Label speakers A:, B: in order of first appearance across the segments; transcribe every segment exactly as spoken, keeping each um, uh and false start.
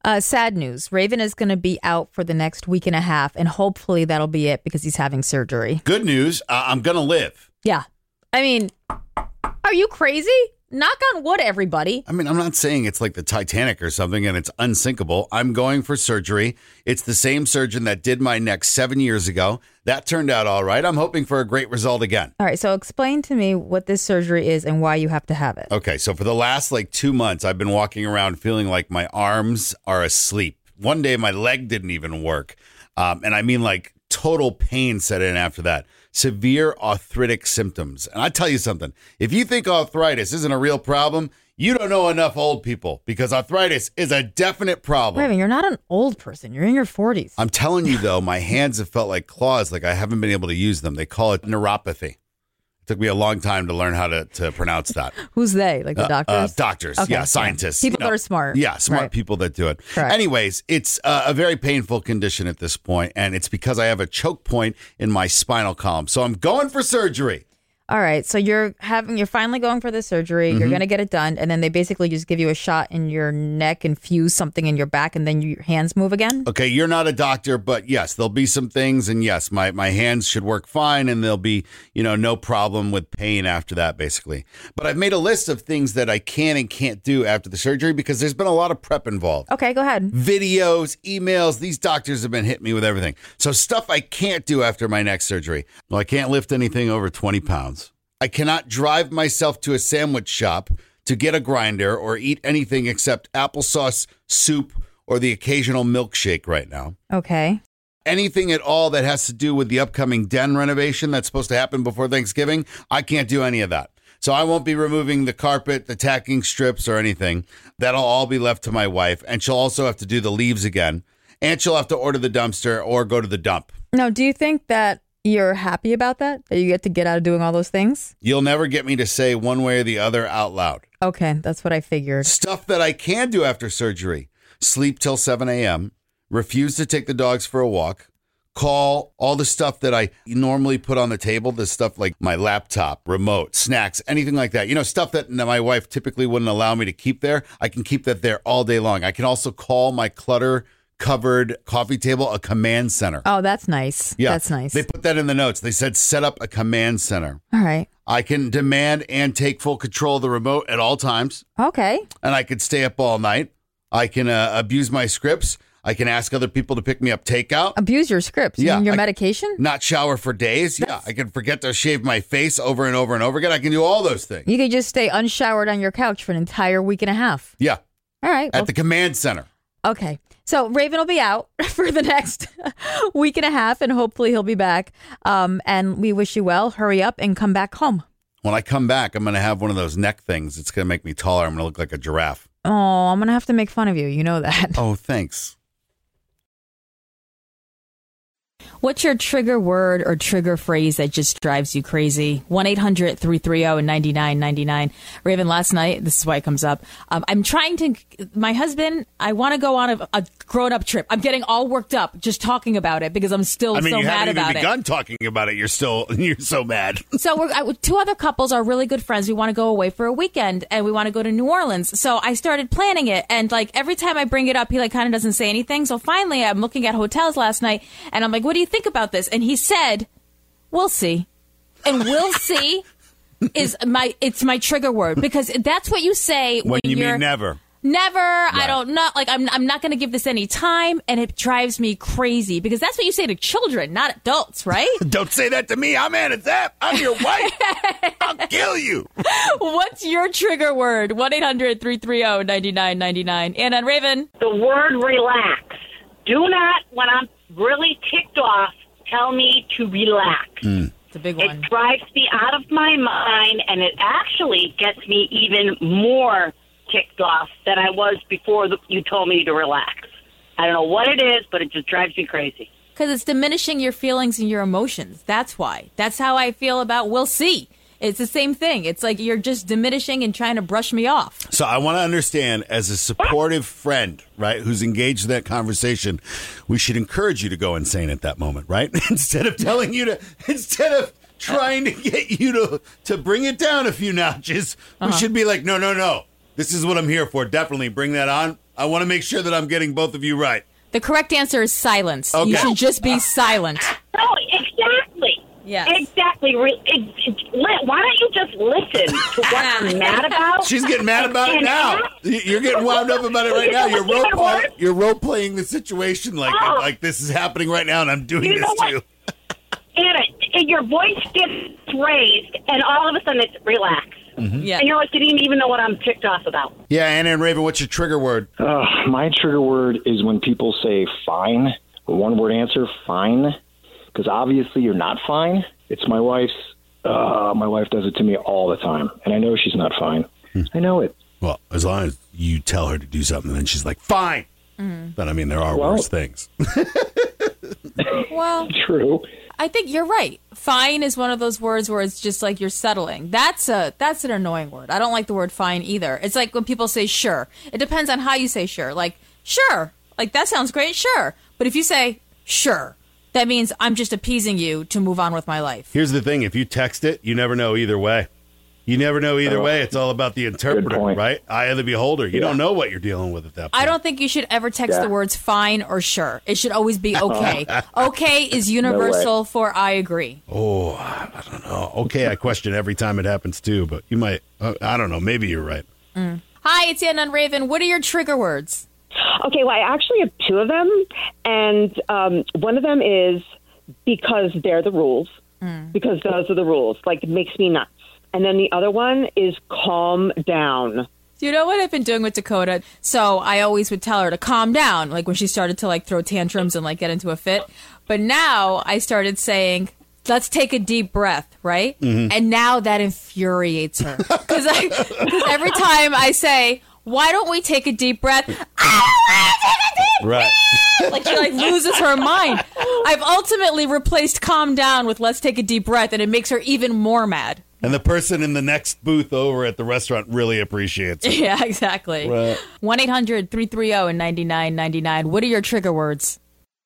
A: Uh, sad news. Raven is going to be out for the next week and a half, and hopefully that'll be it because he's having surgery.
B: Good news. Uh, I'm going to live.
A: Yeah. I mean, are you crazy? Knock on wood, everybody.
B: I mean, I'm not saying it's like the Titanic or something and it's unsinkable. I'm going for surgery. It's the same surgeon that did my neck seven years ago. That turned out all right. I'm hoping for a great result again.
A: All right. So explain to me what this surgery is and why you have to have it.
B: Okay. So for the last like two months, I've been walking around feeling like my arms are asleep. One day, my leg didn't even work. Um, and I mean like total pain set in after that. Severe arthritic symptoms. And I tell you something, if you think arthritis isn't a real problem, you don't know enough old people because arthritis is a definite problem.
A: Raven, you're not an old person. You're in your forties.
B: I'm telling you, though, my hands have felt like claws, like I haven't been able to use them. They call it neuropathy. It took me a long time to learn how to, to pronounce that.
A: Who's they? Like the
B: Uh,
A: doctors?
B: uh, doctors,
A: Okay,
B: yeah, scientists.
A: People
B: you know.
A: that are smart.
B: Yeah, smart
A: Right.
B: people that do it.
A: Correct.
B: Anyways, it's uh, a very painful condition at this point, and it's because I have a choke point in my spinal column. So I'm going for surgery.
A: All right. So you're having, you're finally going for the surgery.
B: Mm-hmm.
A: You're going to get it done. And then they basically just give you a shot in your neck and fuse something in your back. And then your hands move again.
B: Okay, you're not a doctor, but yes, there'll be some things. And yes, my, my hands should work fine. And there'll be, you know, no problem with pain after that, basically. But I've made a list of things that I can and can't do after the surgery because there's been a lot of prep involved.
A: Okay, go ahead.
B: Videos, emails, these doctors have been hitting me with everything. So stuff I can't do after my neck surgery. Well, I can't lift anything over twenty pounds. I cannot drive myself to a sandwich shop to get a grinder or eat anything except applesauce, soup, or the occasional milkshake right now.
A: Okay.
B: Anything at all that has to do with the upcoming den renovation that's supposed to happen before Thanksgiving, I can't do any of that. So I won't be removing the carpet, the tacking strips, or anything. That'll all be left to my wife, and she'll also have to do the leaves again. And she'll have to order the dumpster or go to the dump.
A: Now, do you think that you're happy about that? That you get to get out of doing all those things?
B: You'll never get me to say one way or the other out loud.
A: Okay, that's what I figured.
B: Stuff that I can do after surgery. Sleep till seven a.m., refuse to take the dogs for a walk, call, all the stuff that I normally put on the table, the stuff like my laptop, remote, snacks, anything like that. You know, stuff that my wife typically wouldn't allow me to keep there. I can keep that there all day long. I can also call my clutter covered coffee table a command center.
A: Oh, that's nice.
B: Yeah,
A: That's nice.
B: They put that in the notes. They said set up a command center.
A: All right.
B: I can demand and take full control of the remote at all times.
A: Okay.
B: And I could stay up all night. I can uh, abuse my scripts. I can ask other people to pick me up takeout.
A: Abuse your scripts.
B: Yeah,
A: You mean your
B: I-
A: medication?
B: Not shower for days.
A: That's-
B: Yeah, I can forget to shave my face over and over and over again. I can do all those things.
A: You could just stay unshowered on your couch for an entire week and a half.
B: Yeah,
A: All right.
B: at
A: well,
B: the command center.
A: Okay. So Raven will be out for the next week and a half, and hopefully he'll be back. Um, and we wish you well. Hurry up and come back home.
B: When I come back, I'm going to have one of those neck things. It's going to make me taller. I'm going to look like a giraffe.
A: Oh, I'm going to have to make fun of you. You know that.
B: Oh, thanks.
C: What's your trigger word or trigger phrase that just drives you crazy? one eight hundred three three zero nine nine nine nine. Raven, last night, this is why it comes up. Um, I'm trying to, my husband, I want to go on a, a grown-up trip. I'm getting all worked up just talking about it because I'm still
B: I mean,
C: so
B: you
C: mad
B: haven't even
C: about it.
B: begun talking about it. You're still, you're so mad.
C: So we're I, two other couples are really good friends. We want to go away for a weekend and we want to go to New Orleans. So I started planning it, and like every time I bring it up, he like kind of doesn't say anything. So finally, I'm looking at hotels last night, and I'm like, "What do you think about this?" And he said, "We'll see," and "we'll see" is my it's my trigger word because that's what you say when,
B: When you
C: you're
B: mean never.
C: Never. I don't know. Like, I'm I'm not going to give this any time. And it drives me crazy because that's what you say to children, not adults, right?
B: Don't say that to me. I'm Anna Zapp. I'm your wife. I'll kill you.
C: What's your trigger word? one eight hundred three three zero nine nine nine nine. Anna and Raven.
D: The word relax. Do not, when I'm really ticked off, tell me to relax.
B: Mm.
C: It's a big
D: It
C: one.
D: drives me out of my mind, and it actually gets me even more ticked off than I was before the, you told me to relax. I don't know what it is, but it just drives me crazy.
C: Because it's diminishing your feelings and your emotions. That's why. That's how I feel about we'll see. It's the same thing. It's like you're just diminishing and trying to brush me off.
B: So I want to understand, as a supportive friend, right, who's engaged in that conversation, we should encourage you to go insane at that moment, right? Instead of telling you to, instead of trying to get you to, to bring it down a few notches, we
C: Uh-huh.
B: should be like, no, no, no. This is what I'm here for. Definitely bring that on I want to make sure that I'm getting both of you right.
C: The correct answer is silence.
B: Okay.
C: You should just be silent.
D: No, exactly.
C: Yes.
D: Exactly. Re- it, it, li- why don't you just listen to what I'm mad about?
B: She's getting mad about it
D: And
B: now.
D: act-
B: You're getting wound up about it right now. You're role, play-
D: Worse?
B: you're role playing the situation like
D: Oh.
B: like this is happening right now, and I'm doing
D: You know
B: this
D: what?
B: to you.
D: Anna, and your voice gets raised, and all of a sudden it's relax.
C: Yeah.
D: And you're like, you didn't even know what I'm ticked off about.
B: Yeah, Anna and Raven, what's your trigger word?
E: Uh, my trigger word is when people say fine, one word answer, fine, because obviously you're not fine. It's my wife's, uh, my wife does it to me all the time, and I know she's not fine. I know it.
B: Well, as long as you tell her to do something, then she's like, fine.
C: Mm-hmm.
B: But I mean, there are
E: Well-
B: worse things.
C: Well,
E: True.
C: I think you're right. Fine is one of those words where it's just like you're settling. That's a that's an annoying word. I don't like the word fine either. It's like when people say sure. It depends on how you say sure. Like, sure. Like, that sounds great, sure. But if you say sure, that means I'm just appeasing you to move on with my life.
B: Here's the thing. If you text it, you never know either way. You never know either
E: Oh.
B: way. It's all about the interpreter,
E: point.
B: right? Eye of the beholder. You
E: Yeah.
B: don't know what you're dealing with at that point.
C: I don't think you should ever text
E: Yeah.
C: the words fine or sure. It should always be okay. Okay is universal for I agree.
B: Oh, I don't know. Okay, I question every time it happens too, but you might, uh, I don't know. Maybe you're right.
C: Hi, it's Anna and Raven. What are your trigger words?
F: Okay, well, I actually have two of them, and um, one of them is because they're the rules, because those are the rules. Like, it makes me nuts. And then the other one is calm down.
C: You know what I've been doing with Dakota? So I always would tell her to calm down, like when she started to like throw tantrums and like get into a fit. But now I started saying, let's take a deep breath, right? And now that infuriates her. Because every time I say, why don't we take a deep breath? I don't want to take a deep
B: Right.
C: breath. Like she like loses her mind. I've ultimately replaced calm down with let's take a deep breath, and it makes her even more mad.
B: And the person in the next booth over at the restaurant really appreciates it.
C: Yeah, exactly.
B: Right.
C: one eight hundred three three zero nine nine nine nine. What are your trigger words?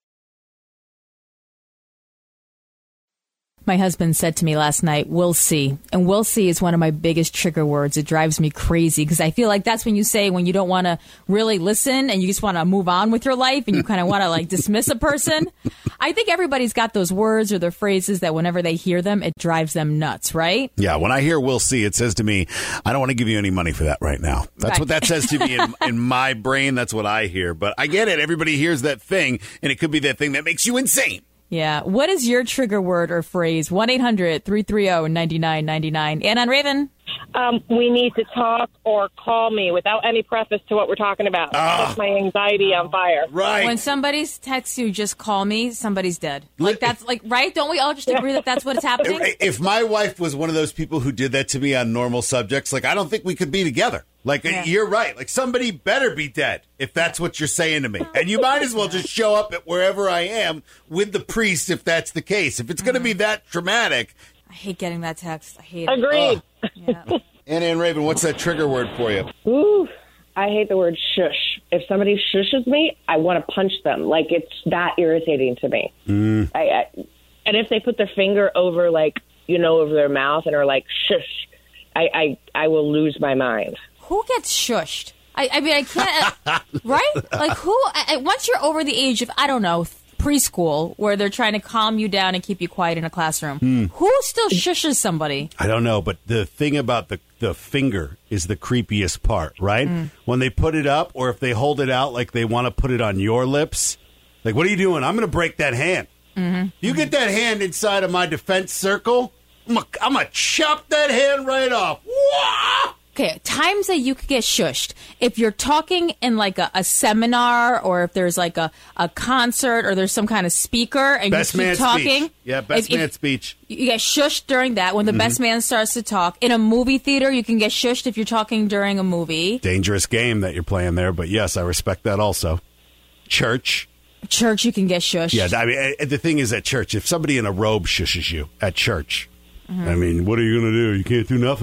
C: My husband said to me last night, we'll see. And we'll see is one of my biggest trigger words. It drives me crazy because I feel like that's when you say when you don't want to really listen and you just want to move on with your life and you kind of want to like dismiss a person. I think everybody's got those words or their phrases that whenever they hear them, it drives them nuts, right?
B: Yeah, when I hear we'll see, it says to me, I don't want to give you any money for that right now. That's
C: Right.
B: what that says to me in, in my brain. That's what I hear. But I get it. Everybody hears that thing, and it could be that thing that makes you insane.
C: Yeah. What is your trigger word or phrase? one eight hundred three three zero nine nine nine nine. Anna and Raven?
G: Um, we need to talk or call me without any preface to what we're talking about.
B: Ah.
G: Puts my anxiety on fire.
B: Right.
C: When somebody texts you, just call me, somebody's dead. Like, that's like, right? Don't we all just agree that that's what's happening?
B: If my wife was one of those people who did that to me on normal subjects, like, I don't think we could be together. Like,
C: Yeah.
B: you're right. Like, somebody better be dead if that's what you're saying to me. And you might as well just show up at wherever I am with the priest if that's the case. If it's going to be that traumatic.
C: I hate getting that text. I hate it.
G: Agreed.
C: Yeah.
B: Anna and Raven, what's that trigger word for you?
F: Ooh, I hate the word shush. If somebody shushes me, I want to punch them. Like, it's that irritating to me. I, I,
G: And if they put their finger over, like, you know, over their mouth and are like, shush, I, I, I will lose my mind.
C: Who gets shushed? I, I mean, I can't, uh, right? Like, who, I, I- once you're over the age of, I don't know, preschool, where they're trying to calm you down and keep you quiet in a classroom, who still shushes somebody?
B: I don't know, but the thing about the, the finger is the creepiest part, right? When they put it up or if they hold it out like they want to put it on your lips. Like, what are you doing? I'm going to break that hand. You get that hand inside of my defense circle, I'm going to chop that hand right off. Wah!
C: Okay, times that you could get shushed. If you're talking in like a, a seminar or if there's like a, a concert or there's some kind of speaker and
B: Best
C: you keep
B: man
C: talking.
B: speech. Yeah, best
C: if-
B: man
C: if-
B: speech.
C: You get shushed during that when the best man starts to talk. In a movie theater, you can get shushed if you're talking during a movie.
B: Dangerous game that you're playing there, but yes, I respect that also. Church.
C: Church, you can get shushed.
B: Yeah, I mean, eh, the thing is at church, if somebody in a robe shushes you at church, I mean, what are you going to do? You can't do nothing.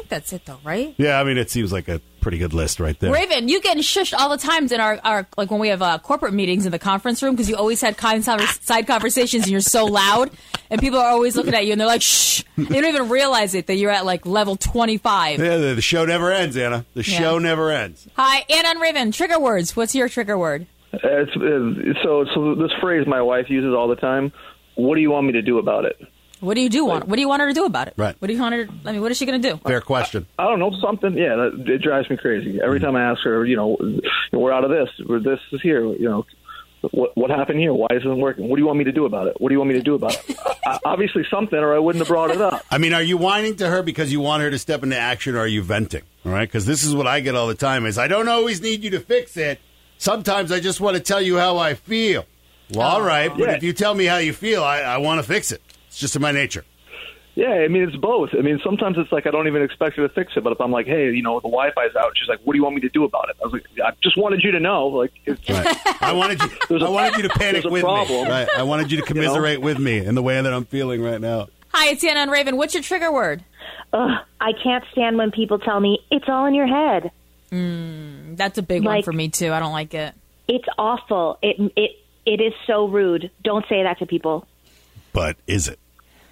C: think that's it, though, right?
H: Yeah, I mean, it seems like a pretty good list right there.
C: Raven, you getting shushed all the times in our, our like when we have uh, corporate meetings in the conference room because you always had kind side conversations and you're so loud and people are always looking at you and they're like, shh. They don't even realize it that you're at like level twenty-five.
H: Yeah, the, the show never ends, Anna. The
C: Yeah.
H: show never ends.
C: Hi, Anna and Raven. Trigger words. What's your trigger word?
I: Uh, It's, uh, so, so this phrase my wife uses all the time. What do you want me to do about it?
C: What do you do want? What do you want her to do about it?
H: Right.
C: What do you want her? I mean, what is she going to do?
H: Fair question.
I: I don't know, something. Yeah, that, it drives me crazy. Every time I ask her, you know, we're out of this, or this is here, you know, what what happened here? Why isn't it working? What do you want me to do about it? What do you want me to do about it? I, obviously something, or I wouldn't have brought it up.
H: I mean, are you whining to her because you want her to step into action, or are you venting? All right, because this is what I get all the time: is I don't always need you to fix it. Sometimes I just want to tell you how I feel. Well, all right, but
I: Yeah.
H: if you tell me how you feel, I, I want to fix it. It's just in my nature.
I: Yeah, I mean, it's both. I mean, sometimes it's like I don't even expect her to fix it, but if I'm like, hey, you know, the Wi-Fi's out, she's like, what do you want me to do about it? I was like, I just wanted you to know. Like, it's,
H: Right. I wanted you.
I: There's a-
H: I wanted you to panic
I: there's a
H: with
I: problem.
H: me. Right. I wanted you to commiserate with me in the way that I'm feeling right now.
C: Hi, it's Anna and Raven. What's your trigger word?
J: Ugh, I can't stand when people tell me it's all in your head.
C: That's a big one
J: Like-
C: for me too. I don't like it.
J: It's awful. It it it is so rude. Don't say that to people.
H: But is it?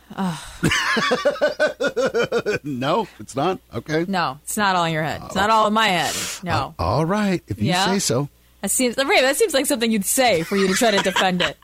H: No, it's not. Okay.
C: No, it's not all in your head. It's not all in my head. No.
H: All right, if you
C: Yeah?
H: say so.
C: That seems Raven, that seems like something you'd say for you to try to defend it.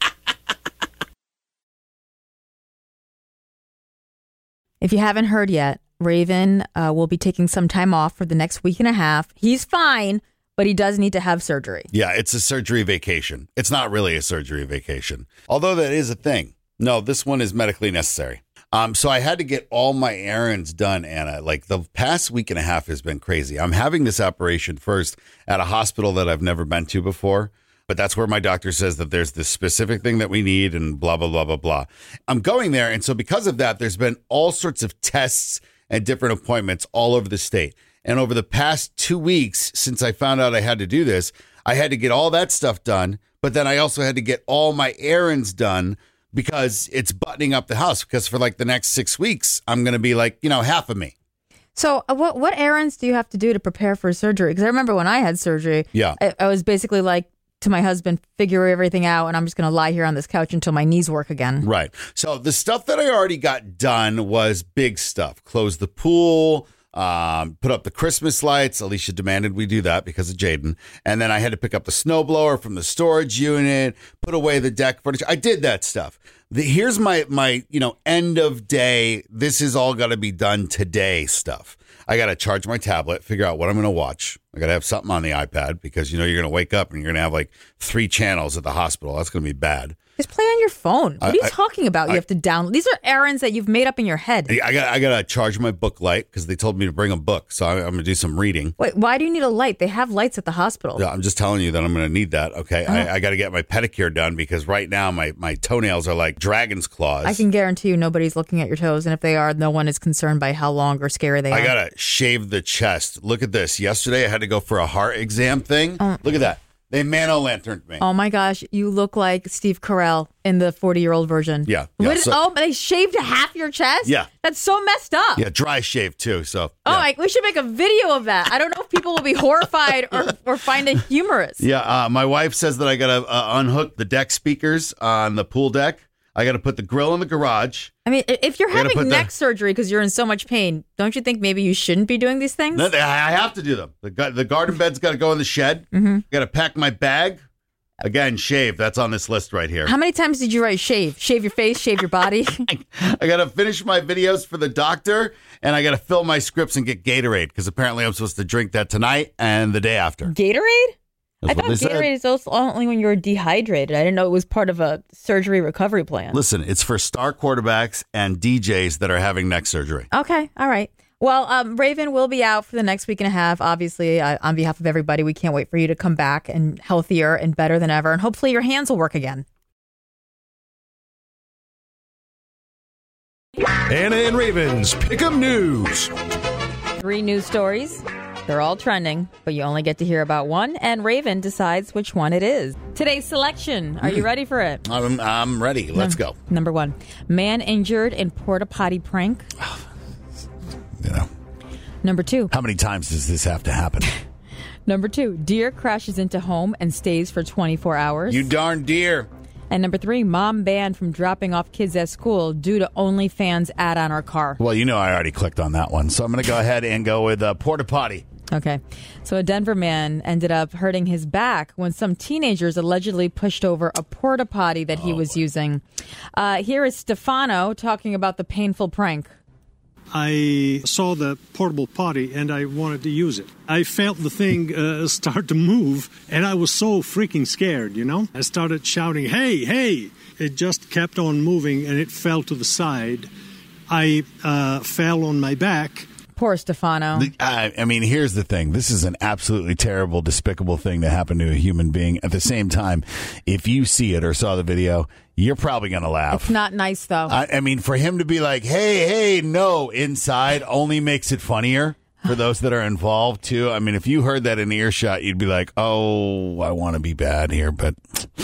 A: If you haven't heard yet, Raven uh, will be taking some time off for the next week and a half. He's fine, but he does need to have surgery.
B: Yeah, it's a surgery vacation. It's not really a surgery vacation, although that is a thing. No, this one is medically necessary. Um, so I had to get all my errands done, Anna. Like the past week and a half has been crazy. I'm having this operation first at a hospital that I've never been to before, but that's where my doctor says that there's this specific thing that we need and blah, blah, blah, blah, blah. I'm going there. And so because of that, there's been all sorts of tests and different appointments all over the state. And over the past two weeks, since I found out I had to do this, I had to get all that stuff done. But then I also had to get all my errands done because it's buttoning up the house. Because for like the next six weeks, I'm going to be like, you know, half of me.
A: So uh, what what errands do you have to do to prepare for surgery? Because I remember when I had surgery,
B: Yeah.
A: I, I was basically like to my husband, figure everything out, and I'm just going to lie here on this couch until my knees work again.
B: Right. So the stuff that I already got done was big stuff. Close the pool, um, put up the Christmas lights. Alicia demanded we do that because of Jaden. And then I had to pick up the snowblower from the storage unit, put away the deck furniture. I did that stuff. The, here's my, my, you know, end of day. This is all got to be done today stuff. I got to charge my tablet, figure out what I'm going to watch. I got to have something on the iPad because, you know, you're going to wake up and you're going to have like three channels at the hospital. That's going to be bad.
A: Just play on your phone. What are you
B: I-
A: talking about? You
B: I-
A: have to download. These are errands that you've made up in your head.
B: I got I got to charge my book light because they told me to bring a book. So I'm, I'm going to do some reading.
A: Wait, why do you need a light? They have lights at the hospital.
B: Yeah, I'm just telling you that I'm going to need that. Okay.
A: Oh.
B: I, I got to get my pedicure done because right now my, my toenails are like dragon's claws.
A: I can guarantee you nobody's looking at your toes, and if they are, no one is concerned by how long or scary they are.
B: I got to shave the chest. Look at this. Yesterday I had to go for a heart exam thing.
A: Oh.
B: Look at that. They mano-lanterned me.
A: Oh my gosh, you look like Steve Carell in the forty-year-old version.
B: Yeah,
A: What
B: yeah,
A: is-
B: so-
A: oh, they shaved half your chest?
B: Yeah.
A: That's so messed up.
B: Yeah, dry shave too. So
A: Oh,
B: yeah.
A: my, we should make a video of that. I don't know if people will be horrified or, or find it humorous.
B: Yeah, uh, my wife says that I got to uh, unhook the deck speakers on the pool deck. I got to put the grill in the garage.
A: I mean, if you're
B: I gotta
A: having
B: put the-
A: neck surgery because you're in so much pain, don't you think maybe you shouldn't be doing these things?
B: No, I have to do them. The, gu- the garden bed's got to go in the shed.
A: Mm-hmm.
B: Got to pack my bag. Again, shave. That's on this list right here.
A: How many times did you write shave? Shave your face, shave your body?
B: I got to finish my videos for the doctor, and I got to fill my scripts and get Gatorade because apparently I'm supposed to drink that tonight and the day after.
A: Gatorade?
B: That's
A: I
B: what
A: thought
B: they said.
A: Gatorade is also only when you're dehydrated. I didn't know it was part of a surgery recovery plan.
B: Listen, it's for star quarterbacks and D Js that are having neck surgery.
A: Okay, all right. Well, um, Raven will be out for the next week and a half. Obviously, uh, on behalf of everybody, we can't wait for you to come back and healthier and better than ever. And hopefully your hands will work again.
K: Anna and Raven's Pick'em News.
A: Three news stories. They're all trending, but you only get to hear about one, and Raven decides which one it is. Today's selection. Are you ready for it?
B: I'm, I'm ready. Let's go.
A: Number one, man injured in porta potty prank.
B: You know.
A: Number two.
H: How many times does this have to happen?
A: Number two, deer crashes into home and stays for twenty-four hours.
B: You darn deer.
A: And number three, mom banned from dropping off kids at school due to OnlyFans ad on our car.
H: Well, you know I already clicked on that one, so I'm going to go ahead and go with uh, porta potty.
A: Okay. So a Denver man ended up hurting his back when some teenagers allegedly pushed over a porta potty that he oh, was boy. using. Uh, here is Stefano talking about the painful prank.
L: I saw the portable potty and I wanted to use it. I felt the thing uh, start to move and I was so freaking scared, you know? I started shouting, hey, hey! It just kept on moving and it fell to the side. I uh, fell on my back.
A: Poor Stefano.
H: The, I, I mean, here's the thing. This is an absolutely terrible, despicable thing to happen to a human being. At the same time, if you see it or saw the video, you're probably going to laugh.
A: It's not nice, though.
H: I, I mean, for him to be like, hey, hey, no, inside only makes it funnier for those that are involved, too. I mean, if you heard that in earshot, you'd be like, oh, I want to be bad here. But,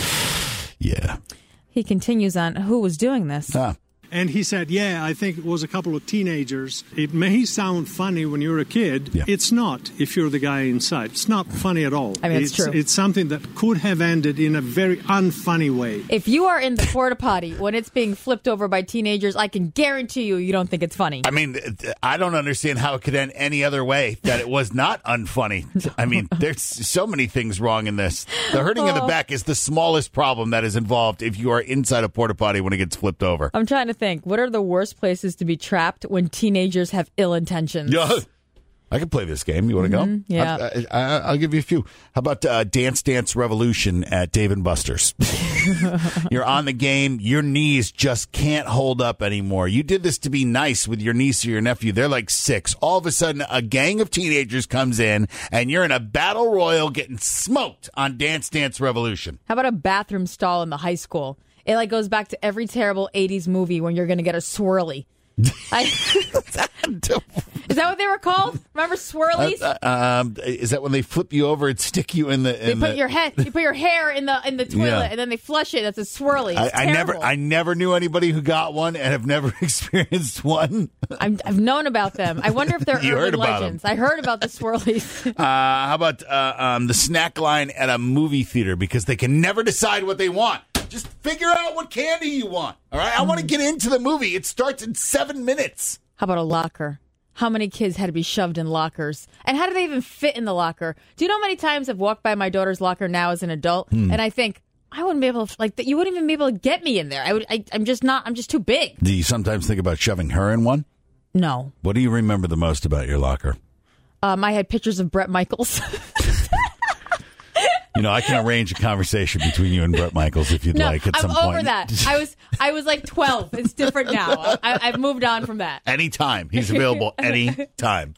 H: yeah.
A: He continues on, who was doing this?
H: Ah.
L: And he said, yeah, I think it was a couple of teenagers. It may sound funny when you're a kid.
H: Yeah.
L: It's not if you're the guy inside. It's not funny at all.
A: I mean,
L: it's,
A: it's true.
L: It's something that could have ended in a very unfunny way.
A: If you are in the porta potty when it's being flipped over by teenagers, I can guarantee you you don't think it's funny.
H: I mean, I don't understand how it could end any other way that it was not unfunny. I mean, there's so many things wrong in this. The hurting oh. of the back is the smallest problem that is involved if you are inside a porta potty when it gets flipped over.
A: I'm trying to think, what are the worst places to be trapped when teenagers have ill intentions?
H: Yeah, I can play this game. You want to
A: mm-hmm,
H: go?
A: Yeah.
H: I, I, I'll give you a few. How about uh, Dance Dance Revolution at Dave and Buster's? You're on the game. Your knees just can't hold up anymore. You did this to be nice with your niece or your nephew. They're like six. All of a sudden, a gang of teenagers comes in, and you're in a battle royal getting smoked on Dance Dance Revolution.
A: How about a bathroom stall in the high school? It like goes back to every terrible eighties movie when you're going to get a swirly. I, is that what they were called? Remember swirlies?
H: Uh, uh, um, is that when they flip you over and stick you in the? In
A: they put
H: the,
A: your head, you put your hair in the in the toilet,
H: yeah.
A: and then they flush it. That's a swirly. It's
H: I, I never, I never knew anybody who got one, and have never experienced one.
A: I'm, I've known about them. I wonder if they're
H: you
A: urban
H: heard about
A: legends.
H: Them.
A: I heard about the swirlies.
H: uh, how about uh, um, the snack line at a movie theater because they can never decide what they want. Just figure out what candy you want. All right, I want to get into the movie. It starts in seven minutes.
A: How about a locker? How many kids had to be shoved in lockers? And how do they even fit in the locker? Do you know how many times I've walked by my daughter's locker now as an adult, hmm. and I think I wouldn't be able to, like, you wouldn't even be able to get me in there. I would. I, I'm just not. I'm just too big.
H: Do you sometimes think about shoving her in one?
A: No.
H: What do you remember the most about your locker?
A: Um, I had pictures of Bret Michaels.
H: You know, I can arrange a conversation between you and Bret Michaels if you'd
A: no,
H: like at
A: I'm
H: some point.
A: I'm over that. I was I was like twelve. It's different now. I, I've moved on from that.
H: Anytime. He's available anytime.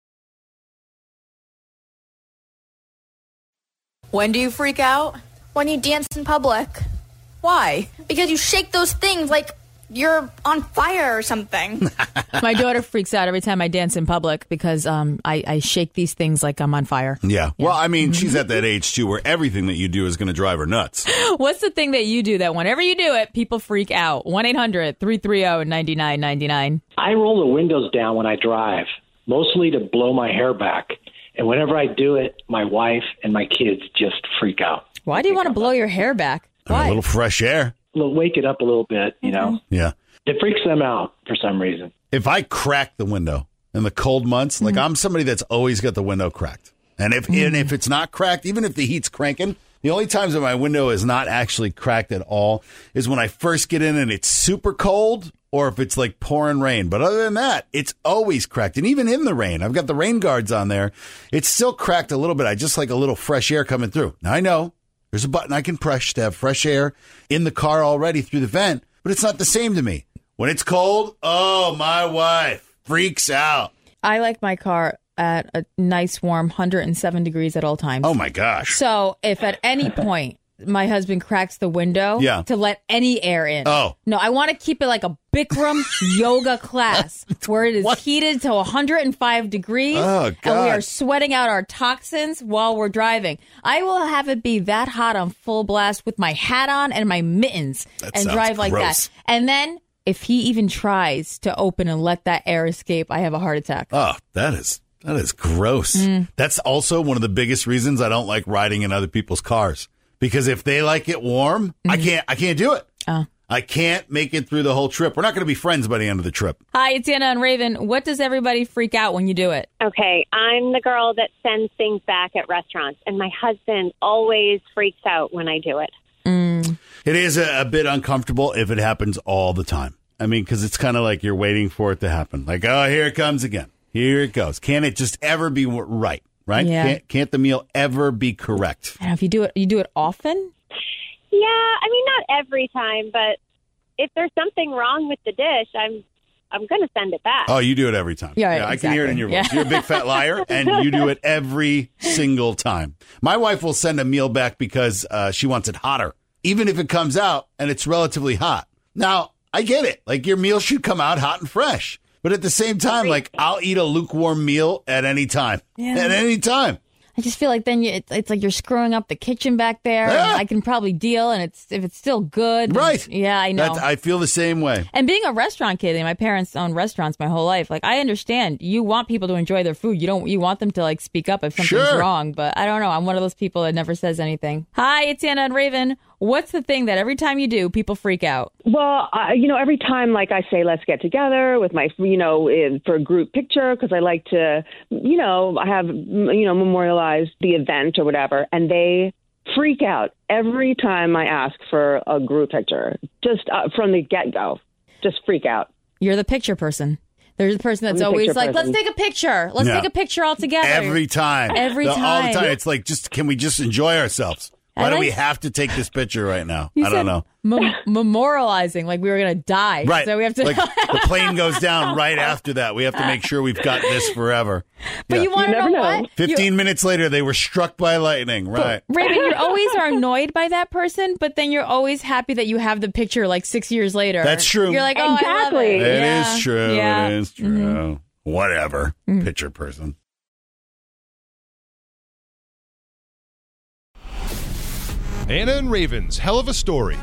M: When do you freak out?
N: When you dance in public.
M: Why?
N: Because you shake those things like you're on fire or something.
A: My daughter freaks out every time I dance in public because um, I, I shake these things like I'm on fire.
H: Yeah. yeah. Well, I mean, she's at that age, too, where everything that you do is going to drive her nuts.
A: What's the thing that you do that whenever you do it, people freak out? one eight hundred three three zero nine nine nine nine.
O: I roll the windows down when I drive, mostly to blow my hair back. And whenever I do it, my wife and my kids just freak out.
A: Why do you want to blow your hair back? Why?
H: A little fresh air.
O: Wake it up a little bit, you know.
H: Yeah.
O: It freaks them out for some reason.
H: If I crack the window in the cold months, like mm. I'm somebody that's always got the window cracked. And if mm. and if it's not cracked, even if the heat's cranking, the only times that my window is not actually cracked at all is when I first get in and it's super cold or if it's like pouring rain. But other than that, it's always cracked. And even in the rain, I've got the rain guards on there. It's still cracked a little bit. I just like a little fresh air coming through. Now I know there's a button I can press to have fresh air in the car already through the vent, but it's not the same to me. When it's cold, oh, my wife freaks out.
A: I like my car at a nice warm one hundred seven degrees at all times.
H: Oh, my gosh.
A: So if at any point my husband cracks the window
H: yeah.
A: to let any air in.
H: Oh.
A: No, I want to keep it like a Bikram yoga class where it is what? heated to one hundred five degrees
H: oh, God.
A: and we are sweating out our toxins while we're driving. I will have it be that hot on full blast with my hat on and my mittens
H: that
A: and drive like
H: gross.
A: that. And then if he even tries to open and let that air escape, I have a heart attack.
H: Oh, that is That is gross. Mm. That's also one of the biggest reasons I don't like riding in other people's cars. Because if they like it warm, mm-hmm. I can't I can't do it.
C: Oh.
H: I can't make it through the whole trip. We're not going to be friends by the end of the trip.
C: Hi, it's Anna and Raven. What does everybody freak out when you do it?
P: Okay, I'm the girl that sends things back at restaurants, and my husband always freaks out when I do it.
C: Mm.
H: It is a, a bit uncomfortable if it happens all the time. I mean, because it's kind of like you're waiting for it to happen. Like, oh, here it comes again. Here it goes. Can it just ever be right? Right?
C: Yeah.
H: Can't, can't the meal ever be correct?
C: And if you do it, you do it often?
P: Yeah, I mean, not every time, but if there's something wrong with the dish, I'm I'm going to send it back.
H: Oh, you do it every time.
C: Yeah,
H: yeah
C: exactly.
H: I can hear it in your voice.
C: Yeah.
H: You're a big fat liar, and you do it every single time. My wife will send a meal back because uh, she wants it hotter, even if it comes out and it's relatively hot. Now, I get it. Like, your meal should come out hot and fresh. But at the same time, like, I'll eat a lukewarm meal at any time.
C: Yeah.
H: At any time.
C: I just feel like then you, it's, it's like you're screwing up the kitchen back there.
H: Yeah.
C: And I can probably deal, and it's if it's still good.
H: Right.
C: then- yeah, I know.
H: That, I feel the same way.
C: And being a restaurant kid, and my parents owned restaurants my whole life. Like, I understand you want people to enjoy their food. You don't. You want them to like speak up if something's
H: Sure.
C: wrong. But I don't know. I'm one of those people that never says anything. Hi, it's Anna and Raven. What's the thing that every time you do, people freak out?
F: Well, uh, you know, every time, like I say, let's get together with my, you know, in, for a group picture, because I like to, you know, I have, you know, memorialize the event or whatever, and they freak out every time I ask for a group picture, just uh, from the get-go, just freak out.
C: You're the picture person. There's the person that's
F: I'm the
C: always
F: picture
C: like,
F: person.
C: let's take a picture. Let's
H: Yeah.
C: take a picture all together.
H: Every time.
C: Every
H: The-
C: time.
H: All the time. It's like, just can we just enjoy ourselves? Why
C: I
H: do we
C: like-
H: have to take this picture right now?
C: You
H: I don't
C: said
H: know.
C: mem- memorializing, like we were going to die.
H: Right.
C: So we have to.
H: Like, the plane goes down right after that. We have to make sure we've got this forever.
C: But
H: Yeah.
C: you want to know,
F: never know.
C: what?
H: Fifteen
C: You-
H: minutes later, they were struck by lightning. Right.
C: Raven, you always are annoyed by that person, but then you're always happy that you have the picture like six years later.
H: That's true.
C: You're like, oh,
F: Exactly.
C: I love it.
H: It
C: Yeah.
H: is true.
C: Yeah.
H: It is true.
C: Mhm.
H: Whatever.
C: Mhm.
H: Picture person.
K: Anna and Raven's Hell of a Story.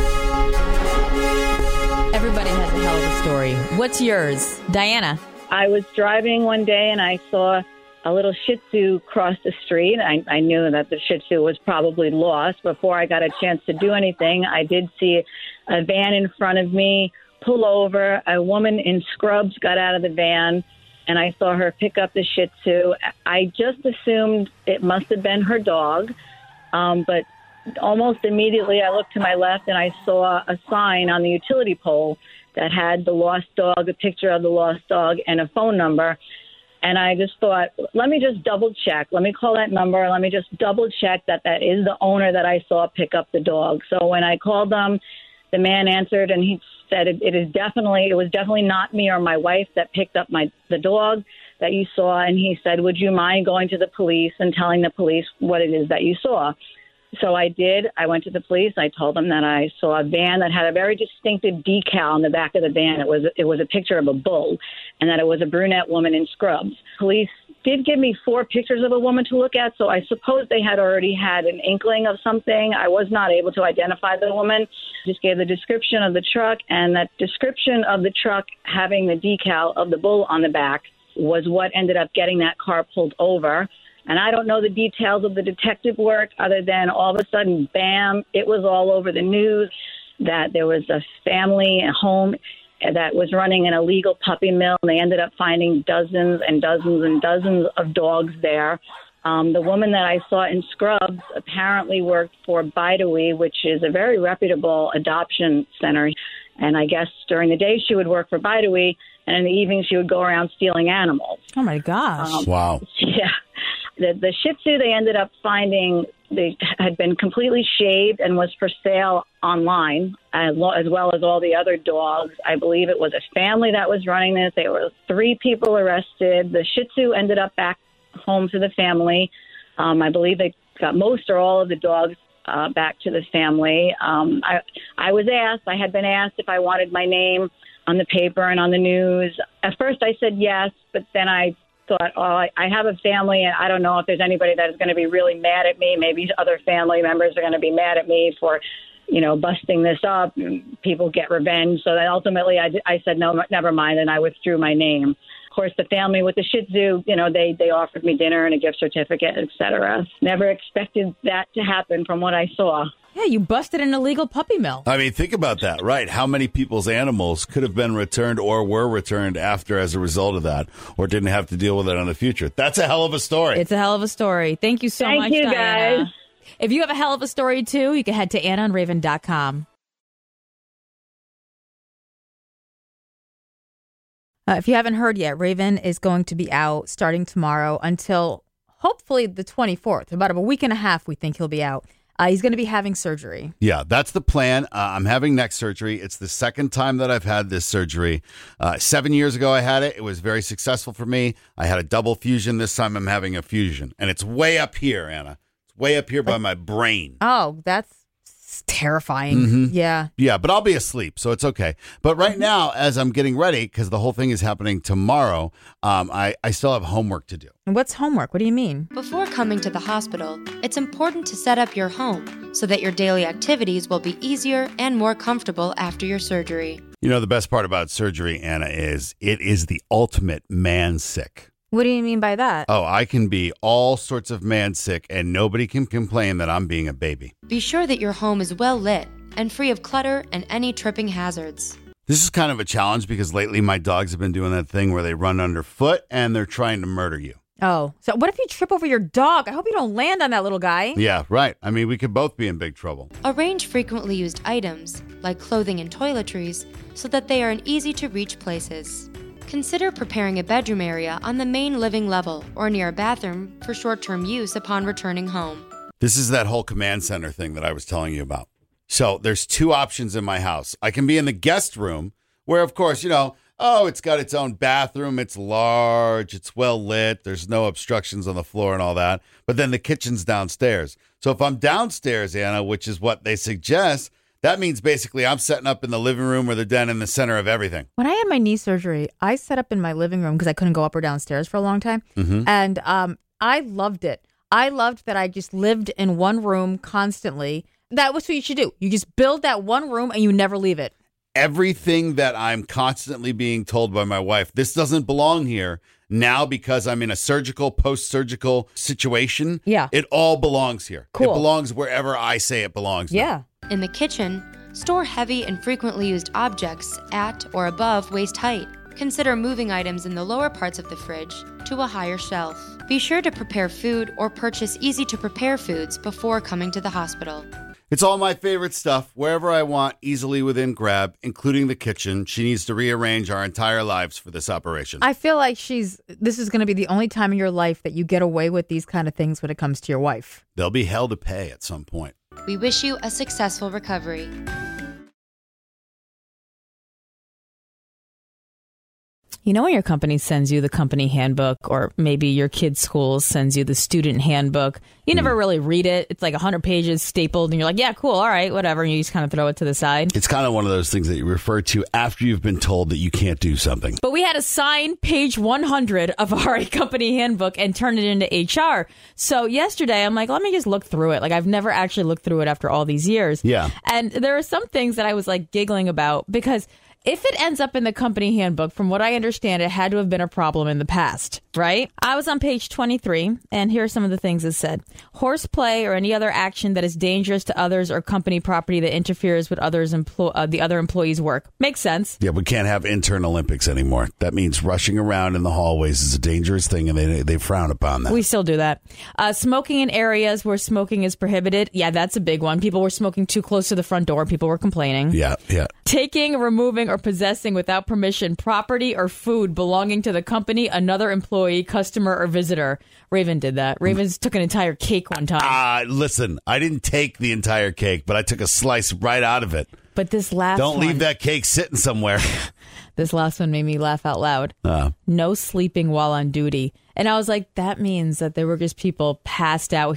C: Everybody has a hell of a story. What's yours, Diana?
Q: I was driving one day and I saw a little Shih Tzu cross the street. I, I knew that the Shih Tzu was probably lost. Before I got a chance to do anything, I did see a van in front of me pull over. A woman in scrubs got out of the van, and I saw her pick up the Shih Tzu. I just assumed it must have been her dog, um, but almost immediately I looked to my left and I saw a sign on the utility pole that had the lost dog, a picture of the lost dog, and a phone number. And I just thought, let me just double check. Let me call that number. Let me just double check that that is the owner that I saw pick up the dog. So when I called them, the man answered and he said it, it is definitely, it was definitely not me or my wife that picked up my the dog that you saw. And he said, would you mind going to the police and telling the police what it is that you saw? So I did. I went to the police. I told them that I saw a van that had a very distinctive decal on the back of the van. It was it was a picture of a bull, and that it was a brunette woman in scrubs. Police did give me four pictures of a woman to look at, so I suppose they had already had an inkling of something. I was not able to identify the woman. Just gave the description of the truck, and that description of the truck having the decal of the bull on the back was what ended up getting that car pulled over. And I don't know the details of the detective work other than all of a sudden, bam, it was all over the news that there was a family at home that was running an illegal puppy mill, and they ended up finding dozens and dozens and dozens of dogs there. Um, the woman that I saw in scrubs apparently worked for Bidewee, which is a very reputable adoption center. And I guess during the day she would work for Bidewee, and in the evening she would go around stealing animals.
C: Oh, my gosh.
Q: Um,
H: Wow.
Q: Yeah. The, the Shih Tzu they ended up finding they had been completely shaved and was for sale online, as, lo- as well as all the other dogs. I believe it was a family that was running this. There were three people arrested. The Shih Tzu ended up back home to the family. Um, I believe they got most or all of the dogs uh, back to the family. Um, I, I was asked, I had been asked if I wanted my name on the paper and on the news. At first I said yes, but then I thought, oh, I I have a family, and I don't know if there's anybody that is going to be really mad at me. Maybe other family members are going to be mad at me for, you know, busting this up. People get revenge. So then ultimately I, I said, no, never mind, and I withdrew my name. course, the family with the Shih Tzu, you know, they, they offered me dinner and a gift certificate, et cetera. Never expected that to happen from what I saw.
A: Yeah, you busted an illegal puppy mill.
H: I mean, think about that, right? How many people's animals could have been returned or were returned after as a result of that, or didn't have to deal with it in the future? That's a hell of a story.
A: It's a hell of a story. Thank you so
Q: Thank
A: much,
Q: you,
A: Diana.
Q: guys.
A: If you have a hell of a story, too, you can head to anna and raven dot com. Uh, if you haven't heard yet, Raven is going to be out starting tomorrow until hopefully the twenty-fourth. About a week and a half, we think he'll be out. Uh, he's going to be having surgery.
H: Yeah, that's the plan. Uh, I'm having neck surgery. It's the second time that I've had this surgery. Uh, seven years ago, I had it. It was very successful for me. I had a double fusion. This time, I'm having a fusion. And it's way up here, Anna. It's way up here by my brain.
A: Oh, that's terrifying.
H: Mm-hmm.
A: Yeah.
H: Yeah, but I'll be asleep, so it's okay. But right now, as I'm getting ready, because the whole thing is happening tomorrow, um, I, I still have homework to do.
A: What's homework? What do you mean?
R: Before coming to the hospital, it's important to set up your home so that your daily activities will be easier and more comfortable after your surgery.
H: You know, the best part about surgery, Anna, is it is the ultimate man sick.
A: What do you mean by that?
H: Oh, I can be all sorts of man sick, and nobody can complain that I'm being a baby.
R: Be sure that your home is well lit and free of clutter and any tripping hazards.
H: This is kind of a challenge because lately my dogs have been doing that thing where they run underfoot and they're trying to murder you.
A: Oh, so what if you trip over your dog? I hope you don't land on that little guy.
H: Yeah, right. I mean, we could both be in big trouble.
R: Arrange frequently used items, like clothing and toiletries, so that they are in easy-to-reach places. Consider preparing a bedroom area on the main living level or near a bathroom for short-term use upon returning home.
H: This is that whole command center thing that I was telling you about. So there's two options in my house. I can be in the guest room where, of course, you know, oh, it's got its own bathroom. It's large. It's well lit. There's no obstructions on the floor and all that. But then the kitchen's downstairs. So if I'm downstairs, Anna, which is what they suggest, that means basically I'm setting up in the living room or the den in the center of everything.
A: When I had my knee surgery, I set up in my living room because I couldn't go up or downstairs for a long time.
H: Mm-hmm.
A: And um, I loved it. I loved that I just lived in one room constantly. That was what you should do. You just build that one room and you never leave it.
H: Everything that I'm constantly being told by my wife, this doesn't belong here now because I'm in a surgical, post-surgical situation.
A: Yeah.
H: It all belongs here.
A: Cool.
H: It belongs wherever I say it belongs.
A: Yeah.
H: Now.
R: In the kitchen, store heavy and frequently used objects at or above waist height. Consider moving items in the lower parts of the fridge to a higher shelf. Be sure to prepare food or purchase easy-to-prepare foods before coming to the hospital.
H: It's all my favorite stuff, wherever I want, easily within grab, including the kitchen. She needs to rearrange our entire lives for this operation.
A: I feel like she's. This is going to be the only time in your life that you get away with these kind of things when it comes to your wife.
H: There'll be hell to pay at some point.
R: We wish you a successful recovery.
A: You know when your company sends you the company handbook, or maybe your kid's school sends you the student handbook, you never mm. really read it. It's like one hundred pages stapled, and you're like, yeah, cool, all right, whatever, and you just kind of throw it to the side.
H: It's kind of one of those things that you refer to after you've been told that you can't do something.
A: But we had to sign page one hundred of our company handbook and turn it into H R. So yesterday, I'm like, let me just look through it. Like, I've never actually looked through it after all these years.
H: Yeah.
A: And there are some things that I was like giggling about because if it ends up in the company handbook, from what I understand, it had to have been a problem in the past, right? I was on page twenty-three, and here are some of the things it said. Horseplay or any other action that is dangerous to others or company property that interferes with others emplo- uh, the other employees' work. Makes sense.
H: Yeah, we can't have intern Olympics anymore. That means rushing around in the hallways is a dangerous thing, and they they frown upon that.
A: We still do that. Uh, smoking in areas where smoking is prohibited. Yeah, that's a big one. People were smoking too close to the front door. People were complaining.
H: Yeah, yeah.
A: Taking, removing, or possessing without permission property or food belonging to the company, another employee, customer, or visitor. Raven did that. Raven took an entire cake one time.
H: Ah, uh, listen, I didn't take the entire cake, but I took a slice right out of it.
A: But this last
H: Don't
A: one,
H: leave that cake sitting somewhere.
A: This last one made me laugh out loud.
H: Uh,
A: no sleeping while on duty. And I was like, that means that there were just people passed out here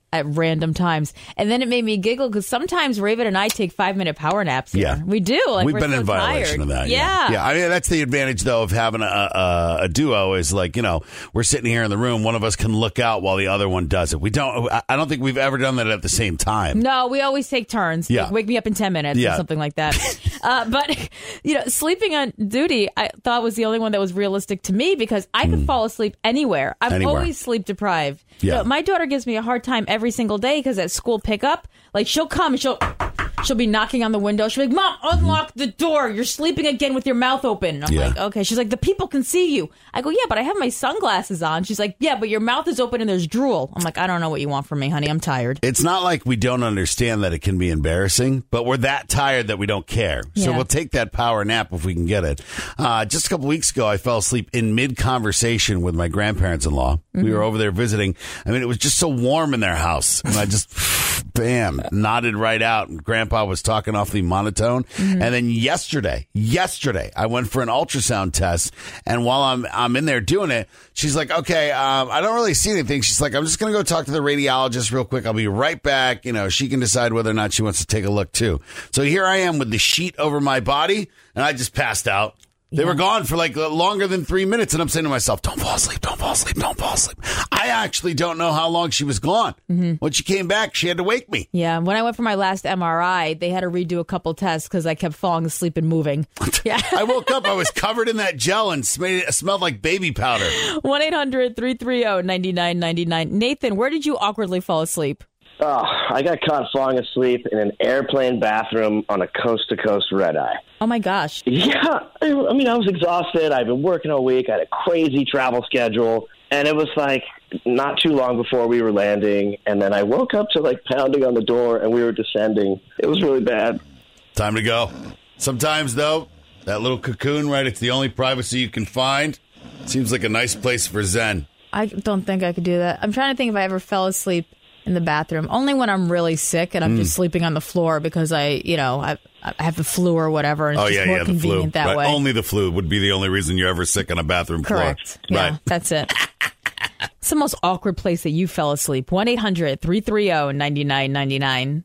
A: at random times. And then it made me giggle because sometimes Raven and I take five-minute power naps here.
H: Yeah.
A: We do. Like,
H: We've
A: we're
H: been
A: so
H: in violation
A: tired.
H: of that.
A: Yeah.
H: yeah. I mean, that's the advantage, though, of having a, a, a duo is like, you know, we're sitting here in the room. One of us can look out while the other one does it. We don't, I don't think we've ever done that at the same time.
A: No, we always take turns.
H: Yeah.
A: Like, wake me up in ten minutes
H: Yeah.
A: or something like that. uh, but, you know, sleeping on duty, I thought was the only one that was realistic to me because I could fall asleep anywhere. I'm
H: Anywhere.
A: always sleep deprived.
H: Yeah.
A: You know, my daughter gives me a hard time every single day because at school pickup, like she'll come and she'll she'll be knocking on the window. She'll be like, Mom, unlock the door. You're sleeping again with your mouth open. I'm
H: Yeah.
A: like, okay. She's like, the people can see you. I go, yeah, but I have my sunglasses on. She's like, yeah, but your mouth is open and there's drool. I'm like, I don't know what you want from me, honey. I'm tired.
H: It's not like we don't understand that it can be embarrassing, but we're that tired that we don't care. So
A: Yeah.
H: we'll take that power nap if we can get it. Uh, just a couple weeks ago, I fell asleep in mid-conversation with my grandparents-in-law.
A: Mm-hmm.
H: We were over there visiting. I mean, it was just so warm in their house. And I just, bam, nodded right out. And Grandpa was talking awfully monotone.
A: Mm-hmm.
H: And then yesterday, yesterday, I went for an ultrasound test. And while I'm I'm in there doing it, she's like, okay, um, I don't really see anything. She's like, I'm just going to go talk to the radiologist real quick. I'll be right back. You know, she can decide whether or not she wants to take a look, too. So here I am with the sheet over my body, and I just passed out. They were gone for like longer than three minutes. And I'm saying to myself, don't fall asleep, don't fall asleep, don't fall asleep. I actually don't know how long she was gone.
A: Mm-hmm.
H: When she came back, she had to wake me.
A: Yeah, when I went for my last M R I, they had to redo a couple tests because I kept falling asleep and moving. Yeah.
H: I woke up, I was covered in that gel and sm- it smelled like baby powder.
A: one eight hundred three three zero nine nine nine nine. Nathan, where did you awkwardly fall asleep?
S: Oh, I got caught falling asleep in an airplane bathroom on a coast-to-coast red-eye.
A: Oh, my gosh.
S: Yeah, I mean, I was exhausted. I've been working all week. I had a crazy travel schedule. And it was like not too long before we were landing. And then I woke up to like pounding on the door and we were descending. It was really bad.
H: Time to go. Sometimes, though, that little cocoon, right? It's the only privacy you can find. Seems like a nice place for zen.
A: I don't think I could do that. I'm trying to think if I ever fell asleep in the bathroom. Only when I'm really sick and I'm
H: Mm.
A: just sleeping on the floor because I, you know, I, I have the flu or whatever. And it's
H: Oh,
A: just
H: yeah,
A: more
H: yeah, the flu.
A: convenient that
H: Right.
A: way.
H: Only the flu would be the only reason you're ever sick on a bathroom
A: Correct.
H: floor.
A: Yeah,
H: Right.
A: that's it. It's the most awkward place that you fell asleep. one eight hundred three three zero nine nine nine nine.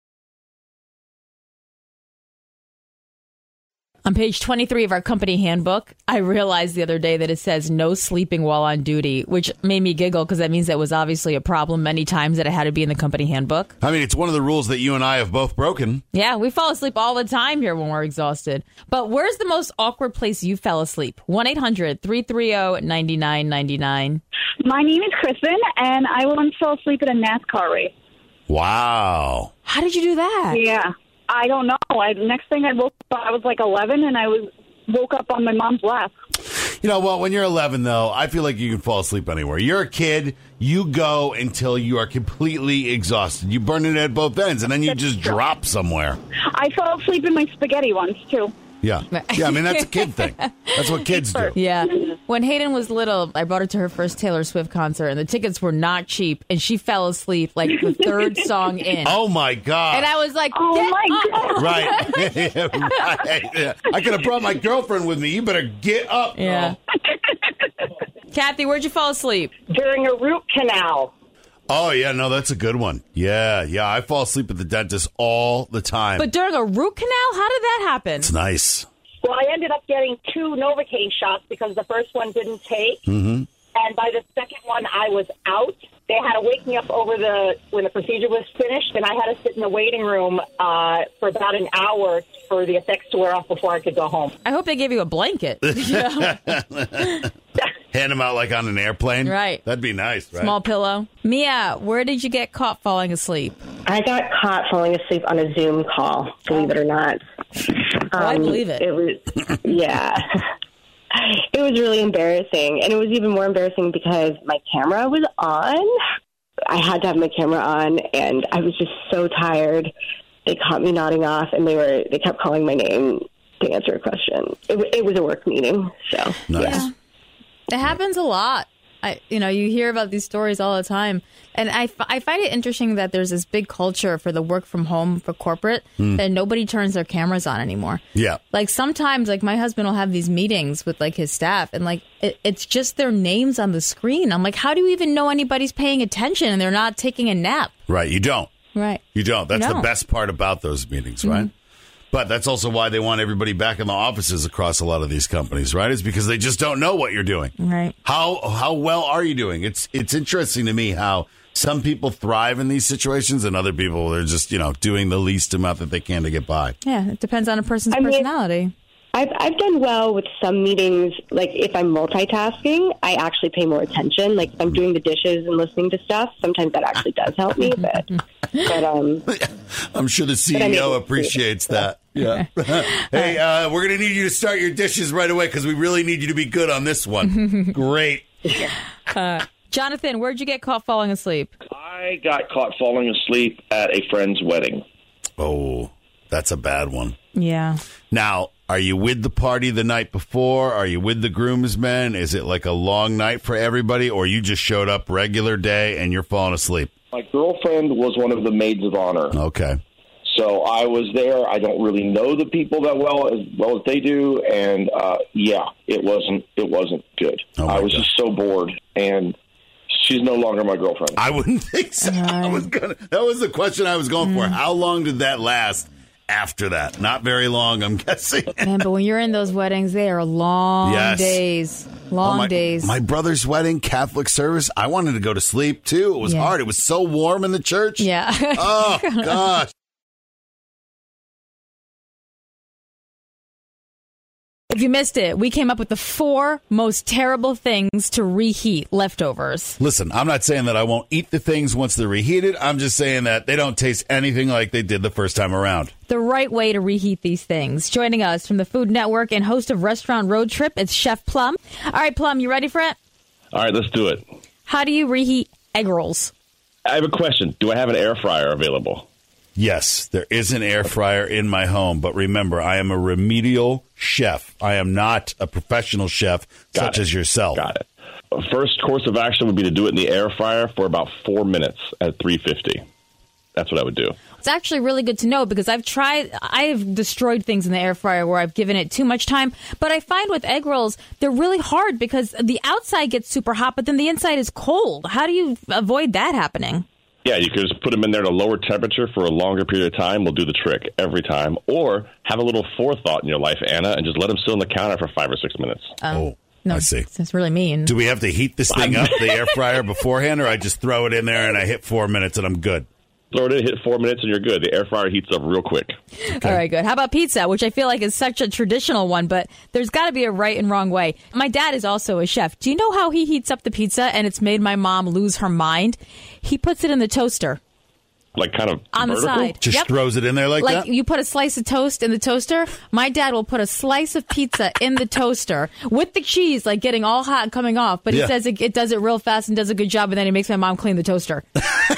A: On page twenty-three of our company handbook, I realized the other day that it says no sleeping while on duty, which made me giggle because that means that was obviously a problem many times that it had to be in the company handbook.
H: I mean, it's one of the rules that you and I have both broken.
A: Yeah, we fall asleep all the time here when we're exhausted. But where's the most awkward place you fell asleep? one eight hundred three three zero nine nine nine nine.
T: My name is Kristen, and I once fell asleep at a NASCAR race.
H: Wow.
A: How did you do that?
T: Yeah, I don't know. I, next thing I woke up, I was like eleven, and I was woke up on my mom's lap.
H: You know, well, when you're eleven, though, I feel like you can fall asleep anywhere. You're a kid. You go until you are completely exhausted. You burn it at both ends, and then you just drop somewhere.
T: I fell asleep in my spaghetti once, too.
H: Yeah. Yeah, I mean, that's a kid thing. That's what kids do.
A: Yeah. When Hayden was little, I brought her to her first Taylor Swift concert, and the tickets were not cheap, and she fell asleep like the third song in.
H: Oh, my God.
A: And I was like,
T: oh,
A: get
T: my
A: up.
T: God.
H: Right. right. Yeah. I could have brought my girlfriend with me. You better get up.
A: Yeah. Kathy, where'd you fall asleep?
D: During a root canal.
H: Oh, yeah, no, that's a good one. Yeah, yeah, I fall asleep at the dentist all the time.
A: But during a root canal? How did that happen?
H: It's nice.
D: Well, I ended up getting two Novocaine shots because the first one didn't take.
H: Mm-hmm.
D: And by the second one, I was out. They had to wake me up over the when the procedure was finished, and I had to sit in the waiting room uh, for about an hour for the effects to wear off before I could go home.
A: I hope they gave you a blanket. You know?
H: Hand them out like on an airplane.
A: Right.
H: That'd be nice, right?
A: Small pillow. Mia, where did you get caught falling asleep?
G: I got caught falling asleep on a Zoom call, believe it or not. Um,
A: Oh, I believe it.
G: It was, yeah. It was really embarrassing. And it was even more embarrassing because my camera was on. I had to have my camera on, and I was just so tired. They caught me nodding off, and they were they kept calling my name to answer a question. It, it was a work meeting, so
H: nice.
G: yeah.
A: It happens a lot. I, you know, you hear about these stories all the time. And I, f- I find it interesting that there's this big culture for the work from home for corporate
H: Mm.
A: that nobody turns their cameras on anymore.
H: Yeah.
A: Like sometimes, like my husband will have these meetings with like his staff and like it, it's just their names on the screen. I'm like, how do you even know anybody's paying attention and they're not taking a nap?
H: Right. You don't.
A: Right.
H: You don't. That's
A: You
H: the
A: don't.
H: best part about those meetings, right? But that's also why they want everybody back in the offices across a lot of these companies, right? It's because they just don't know what you're doing.
A: Right.
H: How how well are you doing? It's it's interesting to me how some people thrive in these situations and other people are just, you know, doing the least amount that they can to get by.
A: Yeah, it depends on a person's
F: I mean-
A: personality.
F: I've I've done well with some meetings. Like if I'm multitasking, I actually pay more attention. Like if I'm doing the dishes and listening to stuff, sometimes that actually does help me. But but um,
H: I'm sure the C
F: But I
H: E
F: mean-
H: O appreciates that. Yeah. Hey, uh, we're going to need you to start your dishes right away because we really need you to be good on this one. Great.
A: Uh, Jonathan, where'd you get caught falling asleep?
U: I got caught falling asleep at a friend's wedding.
H: Oh, that's a bad one.
A: Yeah.
H: Now, are you with the party the night before? Are you with the groomsmen? Is it like a long night for everybody, or you just showed up regular day and you're falling asleep?
U: My girlfriend was one of the maids of honor.
H: Okay.
U: So I was there. I don't really know the people that well as well as they do, and uh, yeah, it wasn't it wasn't good.
H: Oh
U: I was
H: God.
U: just so bored, and she's no longer my girlfriend.
H: I wouldn't think so. I was gonna. That was the question I was going for. How long did that last? After that, not very long, I'm guessing.
A: Man, but when you're in those weddings, they are long
H: Yes.
A: days. Long
H: Oh, my,
A: days.
H: My brother's wedding, Catholic service. I wanted to go to sleep too. It was
A: Yeah.
H: hard. It was so warm in the church.
A: Yeah.
H: Oh gosh.
A: If you missed it, we came up with the four most terrible things to reheat leftovers.
H: Listen, I'm not saying that I won't eat the things once they're reheated. I'm just saying that they don't taste anything like they did the first time around.
A: The right way to reheat these things. Joining us from the Food Network and host of Restaurant Road Trip, it's Chef Plum. All right, Plum, you ready for it?
V: All right, let's do it.
A: How do you reheat egg rolls?
V: I have a question. Do I have an air fryer available?
H: Yes, there is an air fryer in my home, but remember, I am a remedial chef. I am not a professional chef
V: Got
H: such
V: it.
H: as yourself.
V: Got it. First course of action would be to do it in the air fryer for about four minutes at three fifty. That's what I would do.
A: It's actually really good to know because I've tried, I've destroyed things in the air fryer where I've given it too much time. But I find with egg rolls, they're really hard because the outside gets super hot, but then the inside is cold. How do you avoid that happening?
V: Yeah, you could just put them in there at a lower temperature for a longer period of time. Will do the trick every time. Or have a little forethought in your life, Anna, and just let them sit on the counter for five or six minutes.
A: Oh,
H: I see.
A: That's really mean.
H: Do we have to heat this thing up, the air fryer, beforehand, or I just throw it in there and I hit four minutes and I'm good?
V: Throw it in, hit four minutes, and you're good. The air fryer heats up real quick.
A: All right, good. How about pizza, which I feel like is such a traditional one, but there's got to be a right and wrong way. My dad is also a chef. Do you know how he heats up the pizza and it's made my mom lose her mind? He puts it in the toaster.
V: Like kind of
A: On the
V: vertical?
A: side.
H: Just
A: Yep.
H: throws it in there like,
A: Like
H: that?
A: you put a slice of toast in the toaster. My dad will put a slice of pizza in the toaster with the cheese, like getting all hot and coming off. But
V: Yeah.
A: he says it, it does it real fast and does a good job, and then he makes my mom clean the toaster.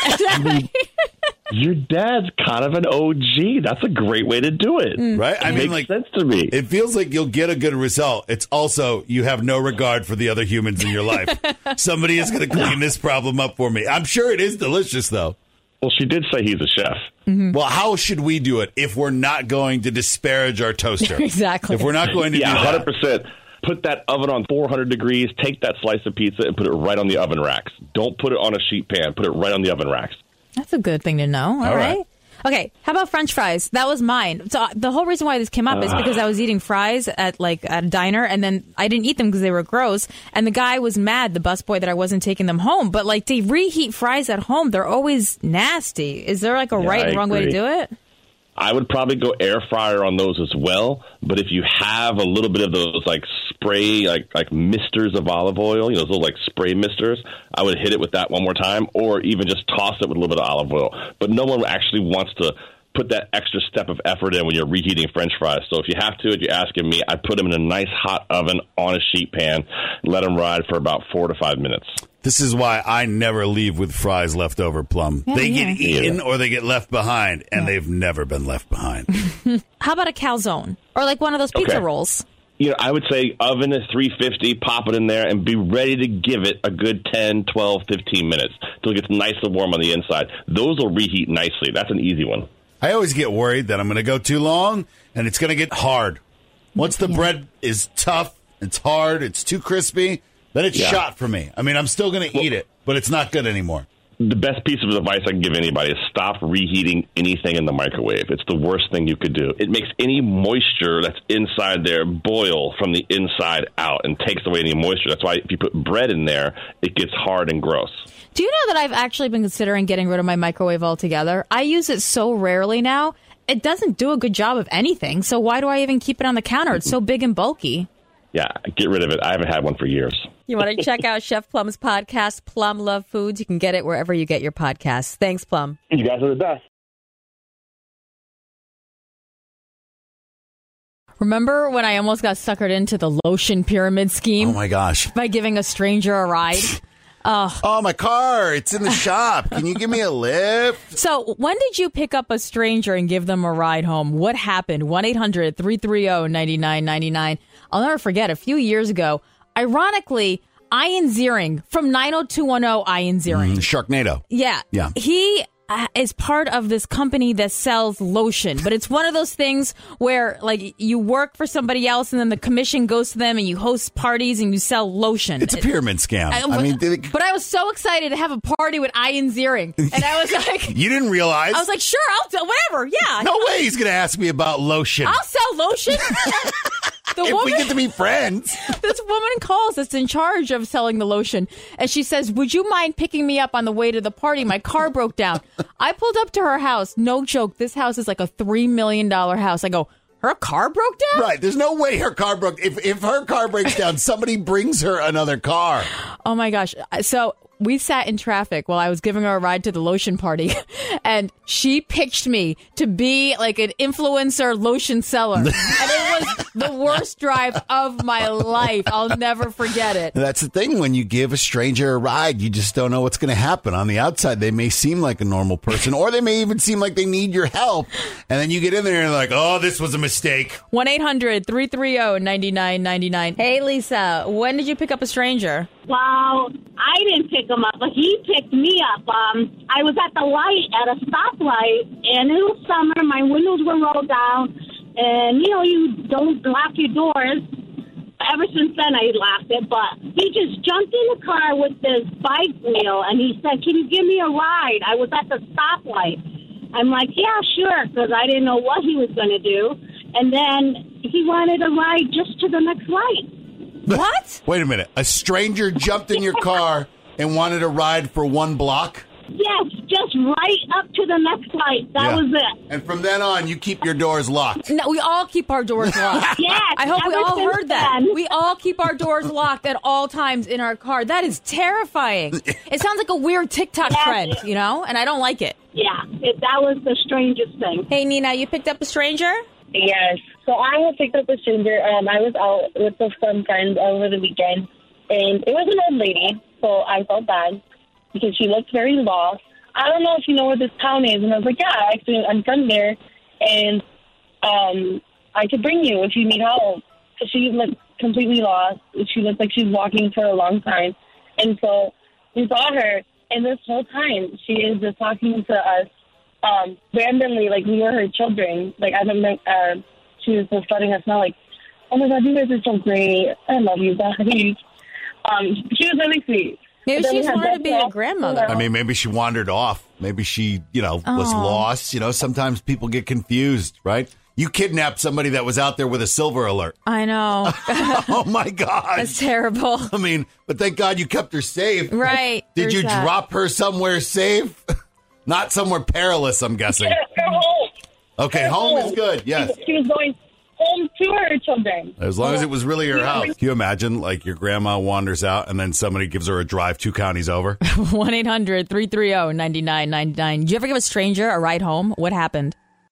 V: Your dad's kind of an O G. That's a great way to do it.
H: Right? I
V: It
H: mean,
V: makes
H: like,
V: sense to me.
H: It feels like you'll get a good result. It's also, you have no regard for the other humans in your life. Somebody is going to clean this problem up for me. I'm sure it is delicious, though.
V: Well, she did say he's a chef.
H: Well, how should we do it if we're not going to disparage our toaster?
A: Exactly.
H: If we're not going to
V: yeah,
H: do
V: one
H: that.
V: hundred percent. Put that oven on four hundred degrees, take that slice of pizza, and put it right on the oven racks. Don't put it on a sheet pan. Put it right on the oven racks.
A: That's a good thing to know. All,
V: All
A: right.
V: right.
A: Okay, how about French fries? That was mine. So uh, the whole reason why this came up is
V: Ugh.
A: because I was eating fries at like at a diner, and then I didn't eat them because they were gross. And the guy was mad, the busboy, that I wasn't taking them home. But like to reheat fries at home, they're always nasty. Is there like a
V: Yeah,
A: right
V: I
A: and wrong way to
V: agree.
A: do it?
V: I would probably go air fryer on those as well. But if you have a little bit of those like spray, like like misters of olive oil, you know, those little like spray misters, I would hit it with that one more time, or even just toss it with a little bit of olive oil. But no one actually wants to put that extra step of effort in when you're reheating French fries. So if you have to, if you're asking me, I'd put them in a nice hot oven on a sheet pan, let them ride for about four to five minutes.
H: This is why I never leave with fries left over, Plum.
A: Yeah,
H: they
A: yeah.
H: get eaten or they get left behind, and they've never been left behind.
A: How about a calzone or like one of those pizza
V: Okay.
A: rolls?
V: you know, I would say oven at three fifty, pop it in there, and be ready to give it a good ten, twelve, fifteen minutes till it gets nice and warm on the inside. Those will reheat nicely. That's an easy one.
H: I always get worried that I'm going to go too long, and it's going to get hard. Once the yeah. bread is tough, it's hard, it's too crispy, then it's yeah. shot for me. I mean, I'm still going to well, eat it, but it's not good anymore.
V: The best piece of advice I can give anybody is stop reheating anything in the microwave. It's the worst thing you could do. It makes any moisture that's inside there boil from the inside out and takes away any moisture. That's why if you put bread in there, it gets hard and gross.
A: Do you know that I've actually been considering getting rid of my microwave altogether? I use it so rarely now. It doesn't do a good job of anything, so why do I even keep it on the counter? It's so big and bulky.
V: Yeah, get rid of it. I haven't had one for years.
A: You want to check out Chef Plum's podcast, Plum Love Foods? You can get it wherever you get your podcasts. Thanks, Plum.
U: You guys are the best.
A: Remember when I almost got suckered into the lotion pyramid scheme?
H: Oh, my gosh.
A: By giving a stranger a ride? Oh.
H: oh, my car. It's in the shop. Can you give me a lift?
A: So when did you pick up a stranger and give them a ride home? What happened? one eight hundred three three zero nine nine nine nine. I'll never forget, a few years ago, ironically, Ian Ziering from nine oh two one oh Ian Ziering.
H: Mm, Sharknado.
A: Yeah.
H: Yeah.
A: He uh, is part of this company that sells lotion, but it's one of those things where, like, you work for somebody else and then the commission goes to them and you host parties and you sell lotion.
H: It's a pyramid scam. I, I mean, it,
A: but I was so excited to have a party with Ian Ziering, and I was like,
H: you didn't realize?
A: I was like, sure, I'll do whatever. Yeah.
H: No way he's going to ask me about lotion.
A: I'll sell lotion. The
H: if
A: woman,
H: we get to be friends.
A: This woman calls that's in charge of selling the lotion, and she says, would you mind picking me up on the way to the party? My car broke down. I pulled up to her house. No joke. This house is like a three million dollars house. I go, her car broke down?
H: Right. There's no way her car broke. If, if her car breaks down, somebody brings her another car.
A: Oh, my gosh. So we sat in traffic while I was giving her a ride to the lotion party, and she pitched me to be like an influencer lotion seller. And it was the worst drive of my life. I'll never forget it.
H: That's the thing. When you give a stranger a ride, you just don't know what's going to happen. On the outside, they may seem like a normal person, or they may even seem like they need your help. And then you get in there and you're like, oh, this was a mistake.
A: one eight hundred three three zero nine nine nine nine. Hey, Lisa, when did you pick up a stranger?
D: Well, I didn't pick him up, but he picked me up. Um, I was at the light, at a stoplight, and it was summer. My windows were rolled down, and, you know, you don't lock your doors. Ever since then, I locked it, but he just jumped in the car with this bike wheel, and he said, can you give me a ride? I was at the stoplight. I'm like, yeah, sure, because I didn't know what he was going to do. And then he wanted a ride just to the next light.
A: What?
H: Wait a minute. A stranger jumped in your car and wanted a ride for one block?
D: Yes, just right up to the next light. That
H: Yeah.
D: was it.
H: And from then on, you keep your doors locked.
A: No, we all keep our doors locked.
D: Yes,
A: I hope we
D: ever
A: all
D: since
A: heard that.
D: then.
A: We all keep our doors locked at all times in our car. That is terrifying. It sounds like a weird TikTok
D: Yes.
A: trend, you know? And I don't like it.
D: Yeah, it, that was the strangest thing.
A: Hey, Nina, you picked up a stranger?
E: Yes. So I had picked up a stranger. Um, I was out with some friends over the weekend, and it was an old lady, so I felt bad because she looked very lost. I don't know if you know where this town is, and I was like, yeah, actually, I'm from there, and um, I could bring you if you need help. So she looked completely lost. She looked like she was walking for a long time, and so we saw her, and this whole time she is just talking to us. Um, randomly, like we were her children. Like I don't know, uh, she was just letting us know, like, "Oh my God, you guys are so great! I love you guys." Um, she was really sweet.
A: Maybe she just wanted to be a grandmother.
H: I mean, maybe she wandered off. Maybe she, you know, was
A: Oh.
H: lost. You know, sometimes people get confused, right? You kidnapped somebody that was out there with a silver alert.
A: I know.
H: Oh, my God.
A: That's terrible.
H: I mean, but thank God you kept her safe.
A: Right.
H: Did
A: There's
H: you
A: that.
H: drop her somewhere safe? Not somewhere perilous, I'm guessing.
E: Her home.
H: Okay,
E: Her
H: home is good, yes.
E: She, she was going home to her children.
H: As long as it was really her house. Can you imagine, like, your grandma wanders out and then somebody gives her a drive two counties over?
A: one eight hundred three three zero nine nine nine nine. Did you ever give a stranger a ride home? What happened?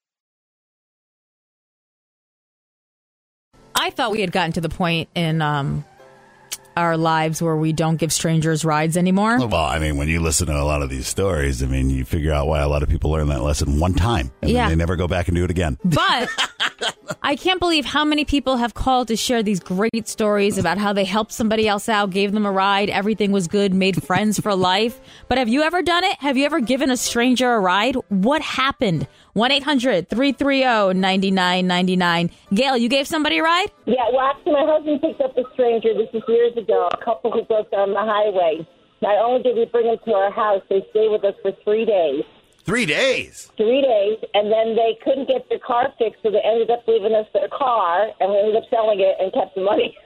A: I thought we had gotten to the point in um, our lives where we don't give strangers rides anymore.
H: Well, I mean, when you listen to a lot of these stories, I mean, you figure out why a lot of people learn that lesson one time and
A: Yeah.
H: then they never go back and do it again.
A: But
C: I can't believe how many people have called to share these great stories about how they helped somebody else out, gave them a ride, everything was good, made friends for life. But have you ever done it? Have you ever given a stranger a ride? What happened? one eight hundred three three zero nine nine nine nine. Gail, you gave somebody a ride?
E: Yeah, well, actually, my husband picked up a stranger. This was years ago, a couple who broke down the highway. Not only did we bring them to our house, they stayed with us for three days.
H: Three days?
E: Three days, and then they couldn't get their car fixed, so they ended up leaving us their car, and we ended up selling it and kept the money.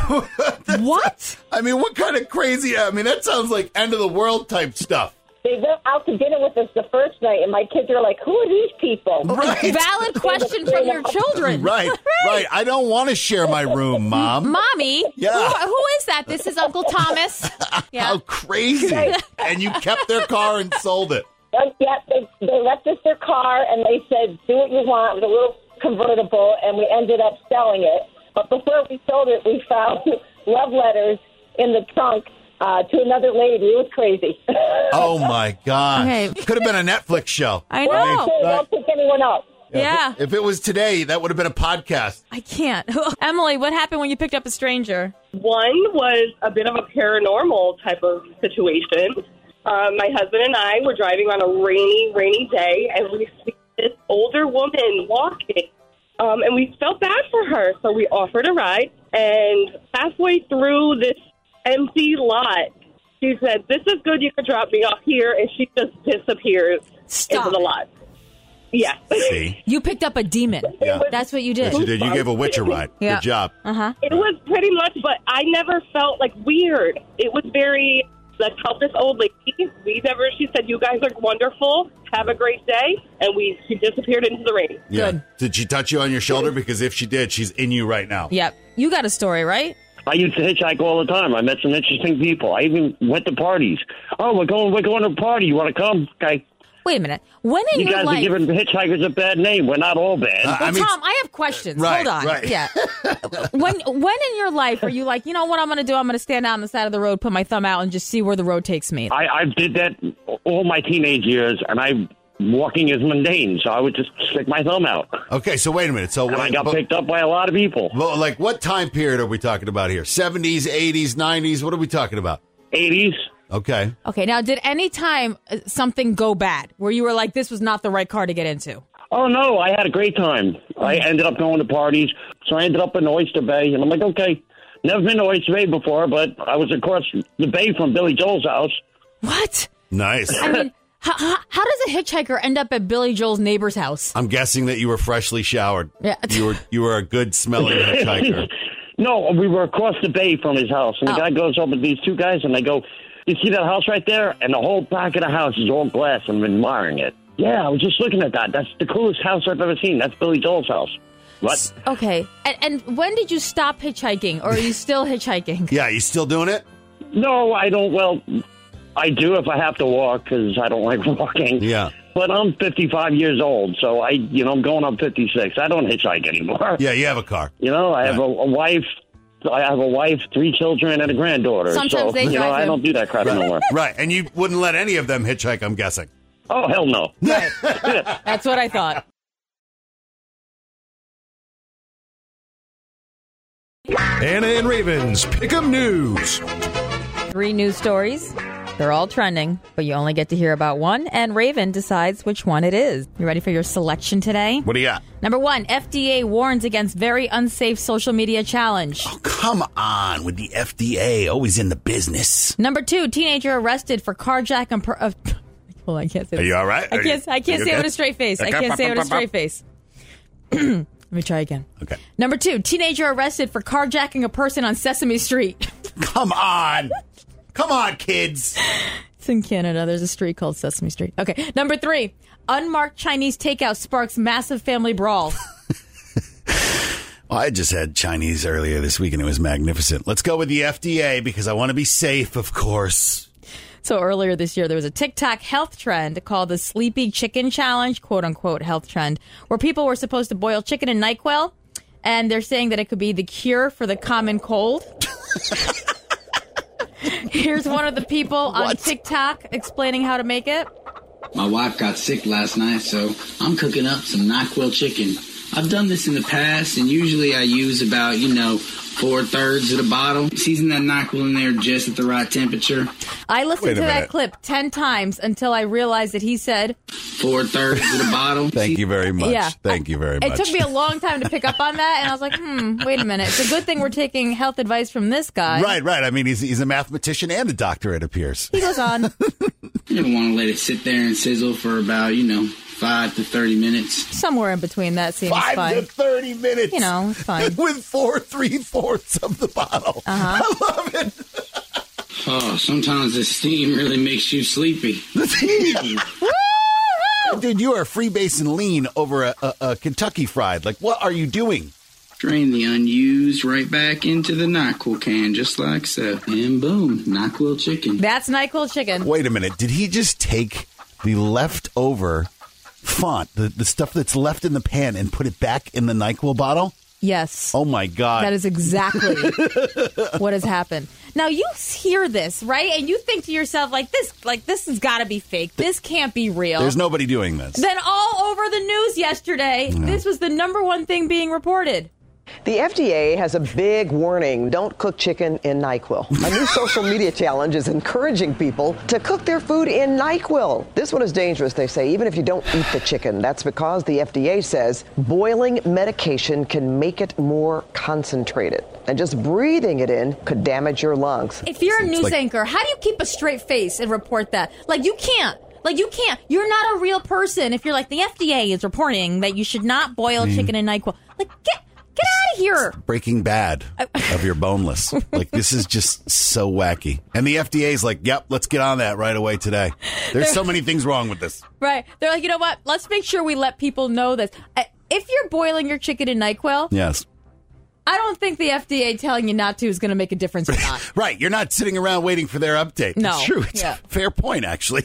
C: What?
H: I mean, what kind of crazy... I mean, that sounds like end-of-the-world type stuff.
E: They went out to dinner with us the first night, and my kids are like, who are these people?
H: Right.
C: Valid question from your children.
H: Right, right. I don't want to share my room, Mom.
C: Mommy?
H: Yeah.
C: Who, who is that? This is Uncle Thomas. Yeah.
H: How crazy. And you kept their car and sold it.
E: Uh, yeah, they, they left us their car, and they said, do what you want with a little convertible, and we ended up selling it. But before we sold it, we found love letters in the trunk uh, to another lady. It was crazy.
H: Oh, my gosh.
C: Okay.
H: Could have been a Netflix show.
C: I know.
E: Well, so don't pick anyone up.
C: Yeah.
H: If, if it was today, that would have been a podcast.
C: I can't. Emily, what happened when you picked up a stranger?
I: One was a bit of a paranormal type of situation. Uh, my husband and I were driving on a rainy, rainy day, and we see this older woman walking. Um, and we felt bad for her, so we offered a ride. And halfway through this empty lot, she said, this is good, you can drop me off here. And she just disappears
C: Stop.
I: into the lot. Yeah.
H: See?
C: You picked up a demon.
H: Yeah.
C: That's what you did.
H: Yes, you did. You gave a witch a ride.
C: Yeah.
H: Good job.
C: Uh-huh.
I: It was pretty much, but I never felt like weird. It was very... Let's help this old lady. We never. She said, "You guys are wonderful. Have a great day." And we she disappeared into the rain.
H: Yeah.
C: Good.
H: Did she touch you on your shoulder? Because if she did, she's in you right now.
C: Yep. You got a story, right?
J: I used to hitchhike all the time. I met some interesting people. I even went to parties. Oh, we're going. We're going to a party. You want to come? Okay.
C: Wait a minute. When in
J: You
C: your
J: guys
C: life...
J: are giving hitchhikers a bad name. We're not all bad.
H: Uh,
C: Well,
H: I mean,
C: Tom, I have questions.
H: Right,
C: Hold on.
H: right.
C: Yeah. when when in your life are you like, you know what I'm going to do? I'm going to stand out on the side of the road, put my thumb out, and just see where the road takes me.
J: I, I did that all my teenage years, and I walking is mundane, so I would just stick my thumb out.
H: Okay, so wait a minute. So
J: And I
H: wait,
J: got
H: but-
J: picked up by a lot of people.
H: Well, like, what time period are we talking about here? seventies, eighties, nineties? What are we talking about?
J: eighties.
H: Okay.
C: Okay, now, did any time uh, something go bad where you were like, this was not the right car to get into?
J: Oh, no, I had a great time. I ended up going to parties, so I ended up in Oyster Bay, and I'm like, okay, never been to Oyster Bay before, but I was across the bay from Billy Joel's house.
C: What?
H: Nice.
C: I mean, how, how, how does a hitchhiker end up at Billy Joel's neighbor's house?
H: I'm guessing that you were freshly showered.
C: Yeah.
H: You were you were a good smelling hitchhiker.
J: No, we were across the bay from his house, and the
C: Oh.
J: guy goes over to these two guys, and they go, you see that house right there? And the whole back of the house is all glass. I'm admiring it. Yeah, I was just looking at that. That's the coolest house I've ever seen. That's Billy Joel's house. What?
C: Okay, and, and when did you stop hitchhiking, or are you still hitchhiking?
H: Yeah, you still doing it?
J: No, I don't. Well, I do if I have to walk because I don't like walking.
H: Yeah.
J: But I'm fifty-five years old, so I, you know, I'm going on fifty-six. I don't hitchhike anymore.
H: Yeah, you have a car.
J: You know, I have a, a wife. I have a wife, three children, and a granddaughter.
C: Sometimes
J: so,
C: they
J: you know,
C: drive
J: I
C: him.
J: don't do that crap anymore.
H: Right, and you wouldn't let any of them hitchhike, I'm guessing.
J: Oh, hell no.
C: Right. That's what I thought.
K: Anna and Raven's Pick'em News.
C: Three news stories. They're all trending, but you only get to hear about one, and Raven decides which one it is. You ready for your selection today?
H: What do you got?
C: Number one, F D A warns against very unsafe social media challenge.
H: Oh, come on with the F D A, always in the business.
C: Number two, teenager arrested for carjacking. Per- uh, hold on, I can't say
H: Are
C: this.
H: you all right?
C: I
H: Are
C: can't,
H: you-
C: I can't
H: you
C: say it
H: okay?
C: with a straight face. I
H: Okay.
C: can't say it with a straight face. Let me try again.
H: Okay.
C: Number two, teenager arrested for carjacking a person on Sesame Street.
H: Come on. Come on, kids.
C: It's in Canada. There's a street called Sesame Street. Okay. Number three, unmarked Chinese takeout sparks massive family brawl.
H: Well, I just had Chinese earlier this week, and it was magnificent. Let's go with the F D A because I want to be safe, of course.
C: So earlier this year, there was a TikTok health trend called the Sleepy Chicken Challenge, quote unquote health trend, where people were supposed to boil chicken in NyQuil, and they're saying that it could be the cure for the common cold. Here's one of the people on TikTok explaining how to make it.
W: My wife got sick last night, so I'm cooking up some NyQuil chicken.
B: I've done this in the past, and usually I use about, you know, four thirds of the bottle. Season that NyQuil in there just at the right temperature.
A: I listened
B: Wait a
A: to that
B: minute.
A: clip ten times until I realized that he said
B: four thirds of the bottle.
H: Thank you very much.
A: Yeah.
H: Thank you very much.
A: It took me a long time to pick up on that, and I was like, hmm, wait a minute. It's a good thing we're taking health advice from this guy.
H: Right, right. I mean, he's he's a mathematician and a doctor, it appears.
A: He goes on.
B: You don't want to let it sit there and sizzle for about, you know, five to thirty minutes.
A: Somewhere in between that seems
H: Five
A: fine.
H: to thirty minutes.
A: You know, it's fine.
H: With four three-fourths of the bottle.
A: Uh-huh.
H: I love it.
B: Oh, sometimes the steam really makes you sleepy.
H: Dude, you are freebasing lean over a, a, a Kentucky Fried. Like, what are you doing?
B: Drain the unused right back into the NyQuil can, just like so. And boom, NyQuil chicken.
A: That's NyQuil chicken.
H: Wait a minute. Did he just take the leftover font, the, the stuff that's left in the pan, and put it back in the NyQuil bottle?
A: Yes.
H: Oh, my God.
A: That is exactly what has happened. Now, you hear this, right? And you think to yourself, like, this like this has got to be fake. This can't be real.
H: There's nobody doing this.
A: Then all over the news yesterday,
H: No.
A: this was the number one thing being reported.
L: The F D A has a big warning. Don't cook chicken in NyQuil. A new social media challenge is encouraging people to cook their food in NyQuil. This one is dangerous, they say, even if you don't eat the chicken. That's because the F D A says boiling medication can make it more concentrated. And just breathing it in could damage your lungs.
A: If you're a
L: It's
A: news
L: like-
A: anchor, how do you keep a straight face and report that? Like, you can't. Like, you can't. You're not a real person if you're like, the F D A is reporting that you should not boil
H: Mm.
A: chicken in NyQuil. Like, get get out of here.
H: Breaking Bad of your boneless. Like, this is just so wacky. And the F D A is like, yep, let's get on that right away today. There's so many things wrong with this.
A: Right. They're like, you know what? Let's make sure we let people know this. Uh, If you're boiling your chicken in NyQuil,
H: Yes.
A: I don't think the F D A telling you not to is going to make a difference or not.
H: Right. You're not sitting around waiting for their update.
A: No.
H: It's true. It's
A: Yeah.
H: a fair point, actually.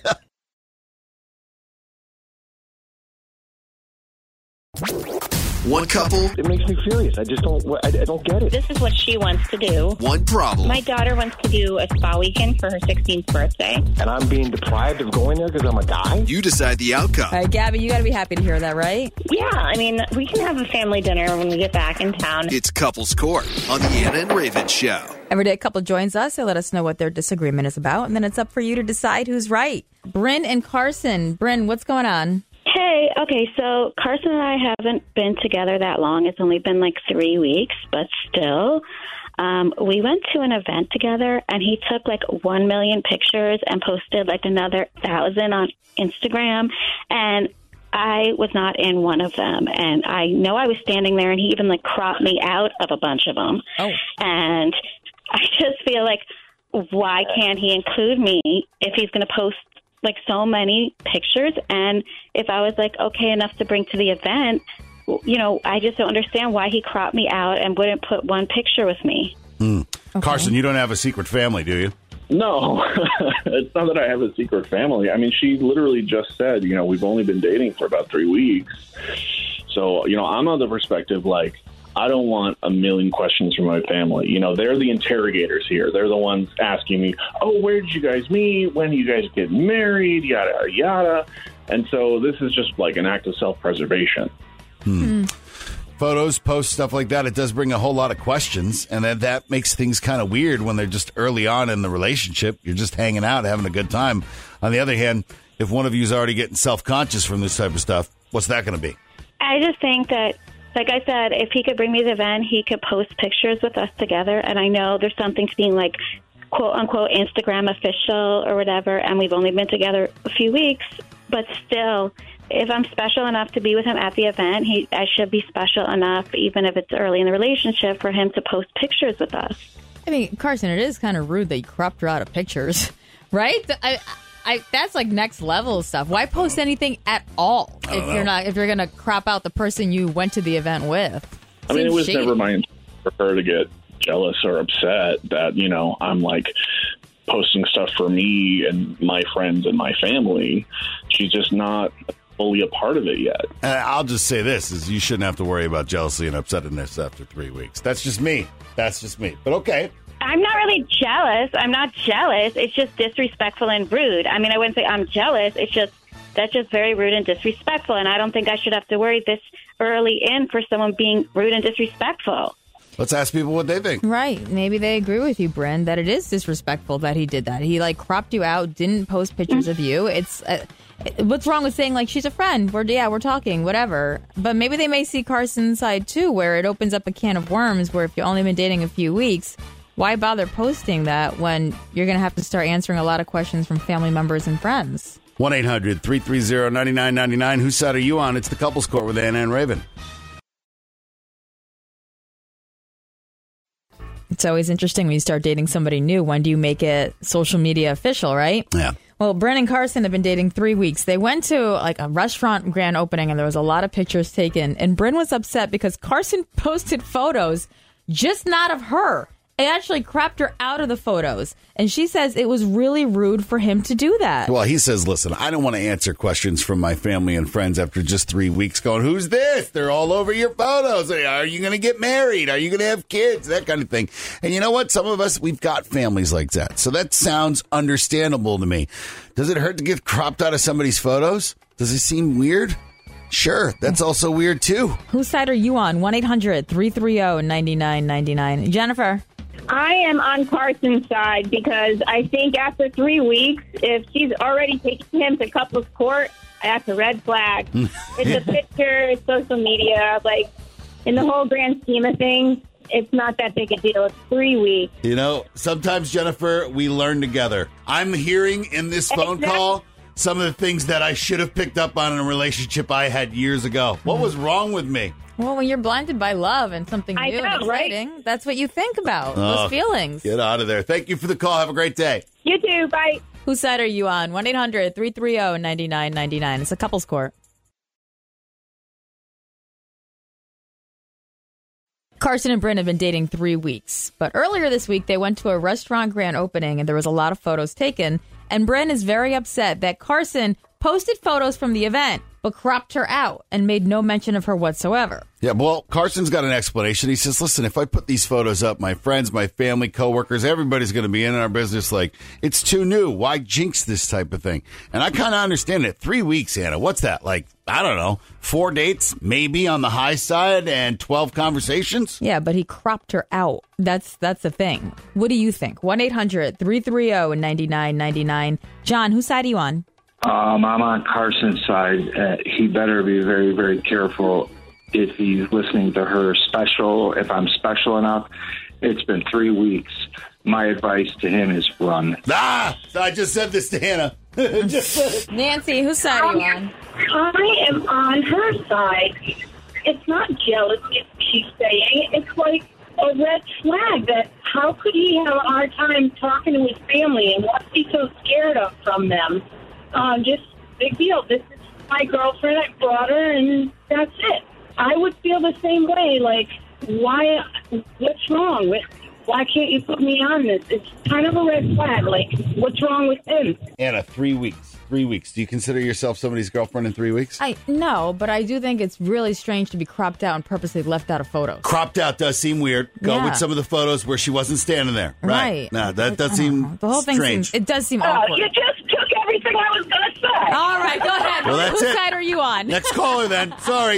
W: One couple.
X: It makes me furious. I just don't. I, I don't get it.
Y: This is what she wants to do.
W: One problem.
Y: My daughter wants to do a spa weekend for her sixteenth birthday.
X: And I'm being deprived of going there because I'm a guy.
W: You decide the outcome.
A: All right, Gabby, you got to be happy to hear that, right?
Y: Yeah, I mean, we can have a family dinner when we get back in town.
W: It's Couples Court on the Anna and Raven Show.
A: Every day a couple joins us. They let us know what their disagreement is about, and then it's up for you to decide who's right. Bryn and Carson. Bryn, what's going on?
Z: Hey, okay, so Carson and I haven't been together that long. It's only been like three weeks, but still. Um, we went to an event together, and he took like one million pictures and posted like another thousand on Instagram, and I was not in one of them. And I know I was standing there, and he even like cropped me out of a bunch of them.
A: Oh.
Z: And I just feel like, why can't he include me if he's going to post like so many pictures? And if I was like, okay, enough to bring to the event, you know, I just don't understand why he cropped me out and wouldn't put one picture with me.
H: Mm. Carson, you don't have a secret family, do you?
U: No, it's not that I have a secret family. I mean, she literally just said, you know, we've only been dating for about three weeks. So, you know, I'm on the perspective, like, I don't want a million questions from my family. You know, they're the interrogators here. They're the ones asking me, oh, where did you guys meet? When do you guys get married? Yada, yada. And so this is just like an act of self-preservation.
H: Hmm. Photos, posts, stuff like that, it does bring a whole lot of questions, and that, that makes things kind of weird when they're just early on in the relationship. You're just hanging out, having a good time. On the other hand, if one of you is already getting self-conscious from this type of stuff, what's that going to be?
Z: I just think that, like I said, if he could bring me to the event, he could post pictures with us together. And I know there's something to being like, quote unquote, Instagram official or whatever. And we've only been together a few weeks. But still, if I'm special enough to be with him at the event, he I should be special enough, even if it's early in the relationship, for him to post pictures with us.
A: I mean, Carson, it is kind of rude that you cropped her out of pictures, right? I, I, that's like next level stuff. Why post anything at all if
U: know.
A: you're not if you're gonna crop out the person you went to the event with?
U: I mean, it
A: Seems
U: was
A: shady.
U: never my intent for her to get jealous or upset that, you know, I'm like posting stuff for me and my friends and my family. She's just not fully a part of it yet.
H: Uh, I'll just say this, is you shouldn't have to worry about jealousy and upsetness after three weeks. That's just me. That's just me. But okay.
Z: I'm not really jealous. I'm not jealous. It's just disrespectful and rude. I mean, I wouldn't say I'm jealous. It's just That's just very rude and disrespectful, and I don't think I should have to worry this early in for someone being rude and disrespectful.
H: Let's ask people what they think.
A: Right. Maybe they agree with you, Bryn, that it is disrespectful that he did that. He, like, cropped you out, didn't post pictures of you. It's uh, what's wrong with saying, like, she's a friend? We're, yeah, we're talking, whatever. But maybe they may see Carson's side, too, where it opens up a can of worms where if you've only been dating a few weeks, why bother posting that when you're going to have to start answering a lot of questions from family members and friends?
H: one eight hundred three three zero nine nine nine nine. Whose side are you on? It's the Couples Court with Anna and Raven.
A: It's always interesting when you start dating somebody new. When do you make it social media official, right?
H: Yeah.
A: Well, Bryn and Carson have been dating three weeks. They went to like a restaurant grand opening and there was a lot of pictures taken. And Bryn was upset because Carson posted photos, just not of her. It actually cropped her out of the photos. And she says it was really rude for him to do that.
H: Well, he says, listen, I don't want to answer questions from my family and friends after just three weeks going, who's this? They're all over your photos. Are you going to get married? Are you going to have kids? That kind of thing. And you know what? Some of us, we've got families like that. So that sounds understandable to me. Does it hurt to get cropped out of somebody's photos? Does it seem weird? Sure. That's also weird, too.
A: Whose side are you on? one eight hundred three three zero nine nine nine nine. Jennifer?
M: I am on Carson's side because I think after three weeks, if she's already taking him to couples court, that's a red flag. It's a picture, it's social media. Like, in the whole grand scheme of things, it's not that big a deal. It's three weeks.
H: You know, sometimes, Jennifer, we learn together. I'm hearing in this phone
M: Exactly.
H: call some of the things that I should have picked up on in a relationship I had years ago. What was wrong with me?
A: Well, when you're blinded by love and something new
M: I know,
A: and exciting, right? That's what you think about,
H: Oh,
A: those feelings.
H: Get out of there. Thank you for the call. Have a great day.
M: You too. Bye.
A: Whose side are you on? one eight hundred three three zero nine nine nine nine. It's a couples court. Carson and Bryn have been dating three weeks. But earlier this week, they went to a restaurant grand opening, and there was a lot of photos taken. And Bryn is very upset that Carson posted photos from the event, but cropped her out and made no mention of her whatsoever.
H: Yeah, well, Carson's got an explanation. He says, listen, if I put these photos up, my friends, my family, coworkers, everybody's going to be in our business like, it's too new. Why jinx this type of thing? And I kind of understand it. Three weeks, Anna. What's that? Like, I don't know, four dates, maybe on the high side, and twelve conversations?
A: Yeah, but he cropped her out. That's that's the thing. What do you think? one eight hundred three three zero nine nine nine nine. John, whose side are you on?
X: Um, I'm on Carson's side. Uh, he better be very, very careful if he's listening to her special, if I'm special enough. It's been three weeks. My advice to him is run.
H: Ah! I just said this to Hannah. just
A: Nancy, whose side are you on?
E: I am on her side. It's not jealousy, she's saying. It's like a red flag that how could he have a hard time talking to his family and what's he so scared of from them? Um, just big deal. This is my girlfriend. I brought her, and that's it. I would feel the same way. Like, why? What's wrong with? Why can't you put me on this? It's kind of a red flag. Like, what's wrong with him?
H: Anna, three weeks. Three weeks. Do you consider yourself somebody's girlfriend in three weeks?
A: I no, but I do think it's really strange to be cropped out and purposely left out of photos.
H: Cropped out does seem weird. Go
A: Yeah.
H: with some of the photos where she wasn't standing there. Right.
A: Right.
H: No, that does seem
A: The whole thing
H: strange.
A: seems, it does seem
E: Oh,
A: awkward.
E: you just took everything I was going to say.
A: All right, go ahead.
H: Well, that's
A: Whose
H: it.
A: side are you on?
H: Next caller, then. Sorry.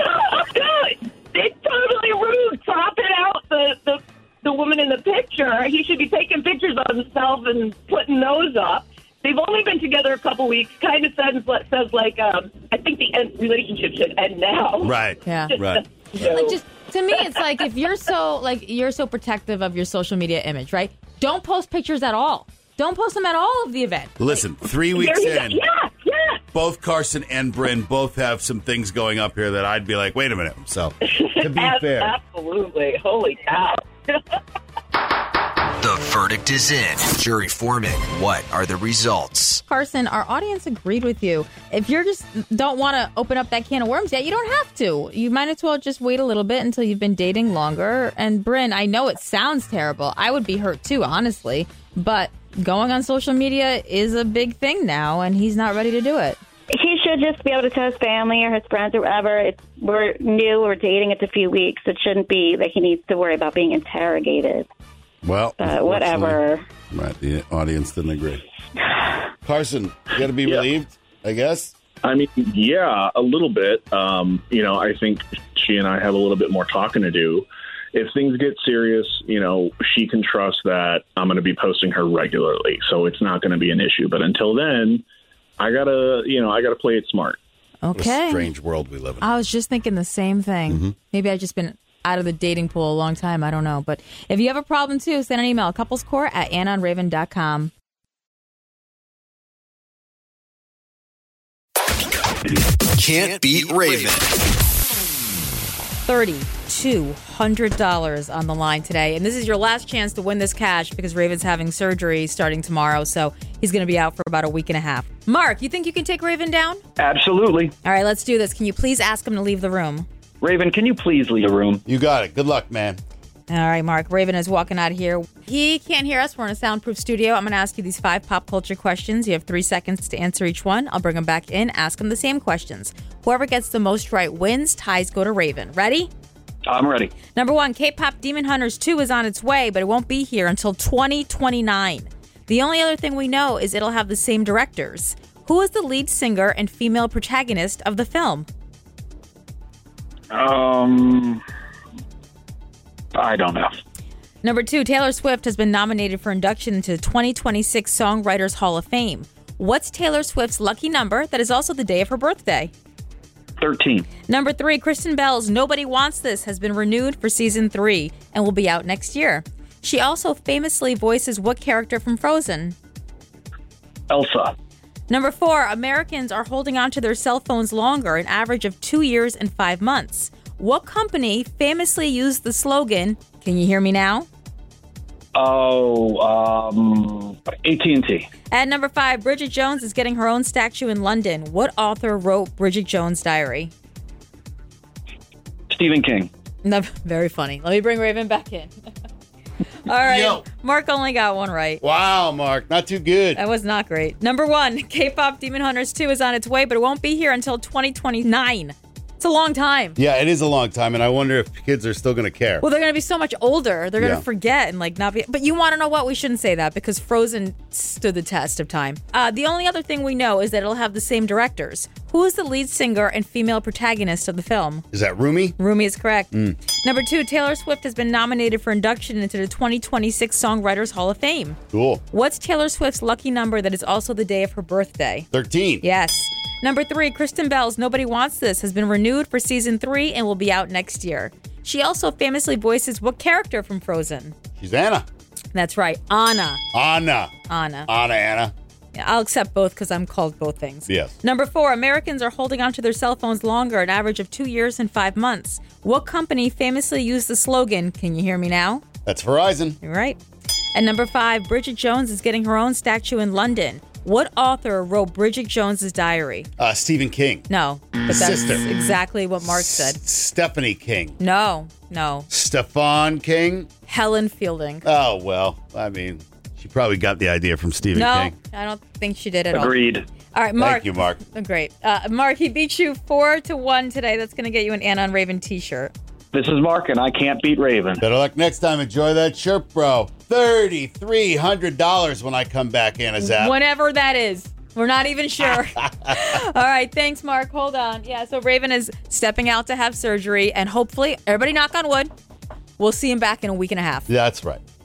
D: Good. It's totally rude. Cropping out the, the the woman in the picture. He should be taking pictures of himself and putting those up. They've only been together a couple weeks. Kind of says, says like, um, I think the end, relationship should end now.
H: Right.
A: Yeah.
H: Right.
A: Like just to me, it's like if you're so like you're so protective of your social media image, right? Don't post pictures at all. Don't post them at all of the event.
H: Listen, three weeks
D: There you go.
H: in,
D: Yeah, yeah.
H: both Carson and Bryn both have some things going up here that I'd be like, wait a minute. So, to be
D: Ab-
H: fair.
D: Absolutely. Holy cow.
W: The verdict is in. Jury foreman, what are the results?
A: Carson, our audience agreed with you. If you're just don't want to open up that can of worms yet, you don't have to. You might as well just wait a little bit until you've been dating longer. And Bryn, I know it sounds terrible. I would be hurt too, honestly. But going on social media is a big thing now, and he's not ready to do it.
Z: He should just be able to tell his family or his friends or whatever. It's, we're new, we're dating, it's a few weeks. It shouldn't be that he needs to worry about being interrogated.
H: Well,
Z: But whatever.
H: Right, the audience didn't agree. Carson, you got to be relieved, I guess.
U: I mean, yeah, a little bit. Um, you know, I think she and I have a little bit more talking to do. If things get serious, you know, she can trust that I'm going to be posting her regularly, so it's not going to be an issue. But until then, I gotta, you know, I gotta play it smart.
A: Okay.
H: What a strange world we live in.
A: I was just thinking the same thing.
H: Mm-hmm.
A: Maybe I've just been out of the dating pool a long time. I don't know. But if you have a problem, too, send an email, couplescourt at anna and raven dot com.
W: Can't beat Raven.
A: three thousand two hundred dollars on the line today. And this is your last chance to win this cash because Raven's having surgery starting tomorrow. So he's going to be out for about a week and a half. Mark, you think you can take Raven down?
N: Absolutely.
A: All right, let's do this. Can you please ask him to leave the room?
N: Raven, can you please leave the room?
H: You got it. Good luck, man.
A: All right, Mark. Raven is walking out of here. He can't hear us. We're in a soundproof studio. I'm going to ask you these five pop culture questions. You have three seconds to answer each one. I'll bring him back in, ask him the same questions. Whoever gets the most right wins. Ties go to Raven. Ready?
N: I'm ready.
A: Number one, K-pop Demon Hunters two is on its way, but it won't be here until twenty twenty-nine. The only other thing we know is it'll have the same directors. Who is the lead singer and female protagonist of the film?
N: Um, I don't know.
A: Number two, Taylor Swift has been nominated for induction into the twenty twenty-six Songwriters Hall of Fame. What's Taylor Swift's lucky number that is also the day of her birthday?
N: thirteen.
A: Number three, Kristen Bell's Nobody Wants This has been renewed for season three and will be out next year. She also famously voices what character from Frozen?
N: Elsa.
A: Number four, Americans are holding onto their cell phones longer, an average of two years and five months. What company famously used the slogan, "Can you hear me now"?
N: Oh, um, A T and T.
A: At number five, Bridget Jones is getting her own statue in London. What author wrote Bridget Jones' Diary?
N: Stephen King.
A: No, very funny. Let me bring Raven back in. All right.
H: Yo.
A: Mark only got one right.
H: Wow, Mark. Not too good.
A: That was not great. Number one, K-pop Demon Hunters two is on its way, but it won't be here until twenty twenty-nine. It's a long time.
H: Yeah, it is a long time, and I wonder if kids are still going to care.
A: Well, they're going to be so much older. They're going to
H: Yeah.
A: forget and like not be. But you want to know what? We shouldn't say that because Frozen stood the test of time. Uh, the only other thing we know is that it'll have the same directors. Who is the lead singer and female protagonist of the film?
H: Is that Rumi?
A: Rumi is correct.
H: Mm.
A: Number two, Taylor Swift has been nominated for induction into the twenty twenty-six Songwriters Hall of Fame.
H: Cool.
A: What's Taylor Swift's lucky number that is also the day of her birthday?
H: thirteen.
A: Yes. Number three, Kristen Bell's Nobody Wants This has been renewed for season three and will be out next year. She also famously voices what character from Frozen?
H: She's Anna.
A: That's right, Anna.
H: Anna.
A: Anna.
H: Anna, Anna.
A: Yeah, I'll accept both because I'm called both things.
H: Yes.
A: Number four, Americans are holding onto their cell phones longer, an average of two years and five months. What company famously used the slogan, "Can you hear me now"?
H: That's Verizon.
A: You're right. And number five, Bridget Jones is getting her own statue in London. What author wrote Bridget Jones's Diary?
H: Uh, Stephen King.
A: No, but that's
H: Sister.
A: exactly what Mark said.
H: S- Stephanie King.
A: No, no.
H: Stefan King.
A: Helen Fielding.
H: Oh, well, I mean, she probably got the idea from Stephen
A: no,
H: King.
A: I don't think she did at all.
N: Agreed.
A: All right, Mark.
H: Thank you, Mark.
A: Oh, great. Uh, Mark, he beat you four to one today. That's going to get you an Anna and Raven t-shirt.
N: This is Mark, and I can't beat Raven.
H: Better luck next time. Enjoy that shirt, bro. three thousand three hundred dollars when I come back, Anna Zapp.
A: Whenever that is. We're not even sure. All right. Thanks, Mark. Hold on. Yeah, so Raven is stepping out to have surgery, and hopefully, everybody knock on wood, we'll see him back in a week and a half.
H: That's right.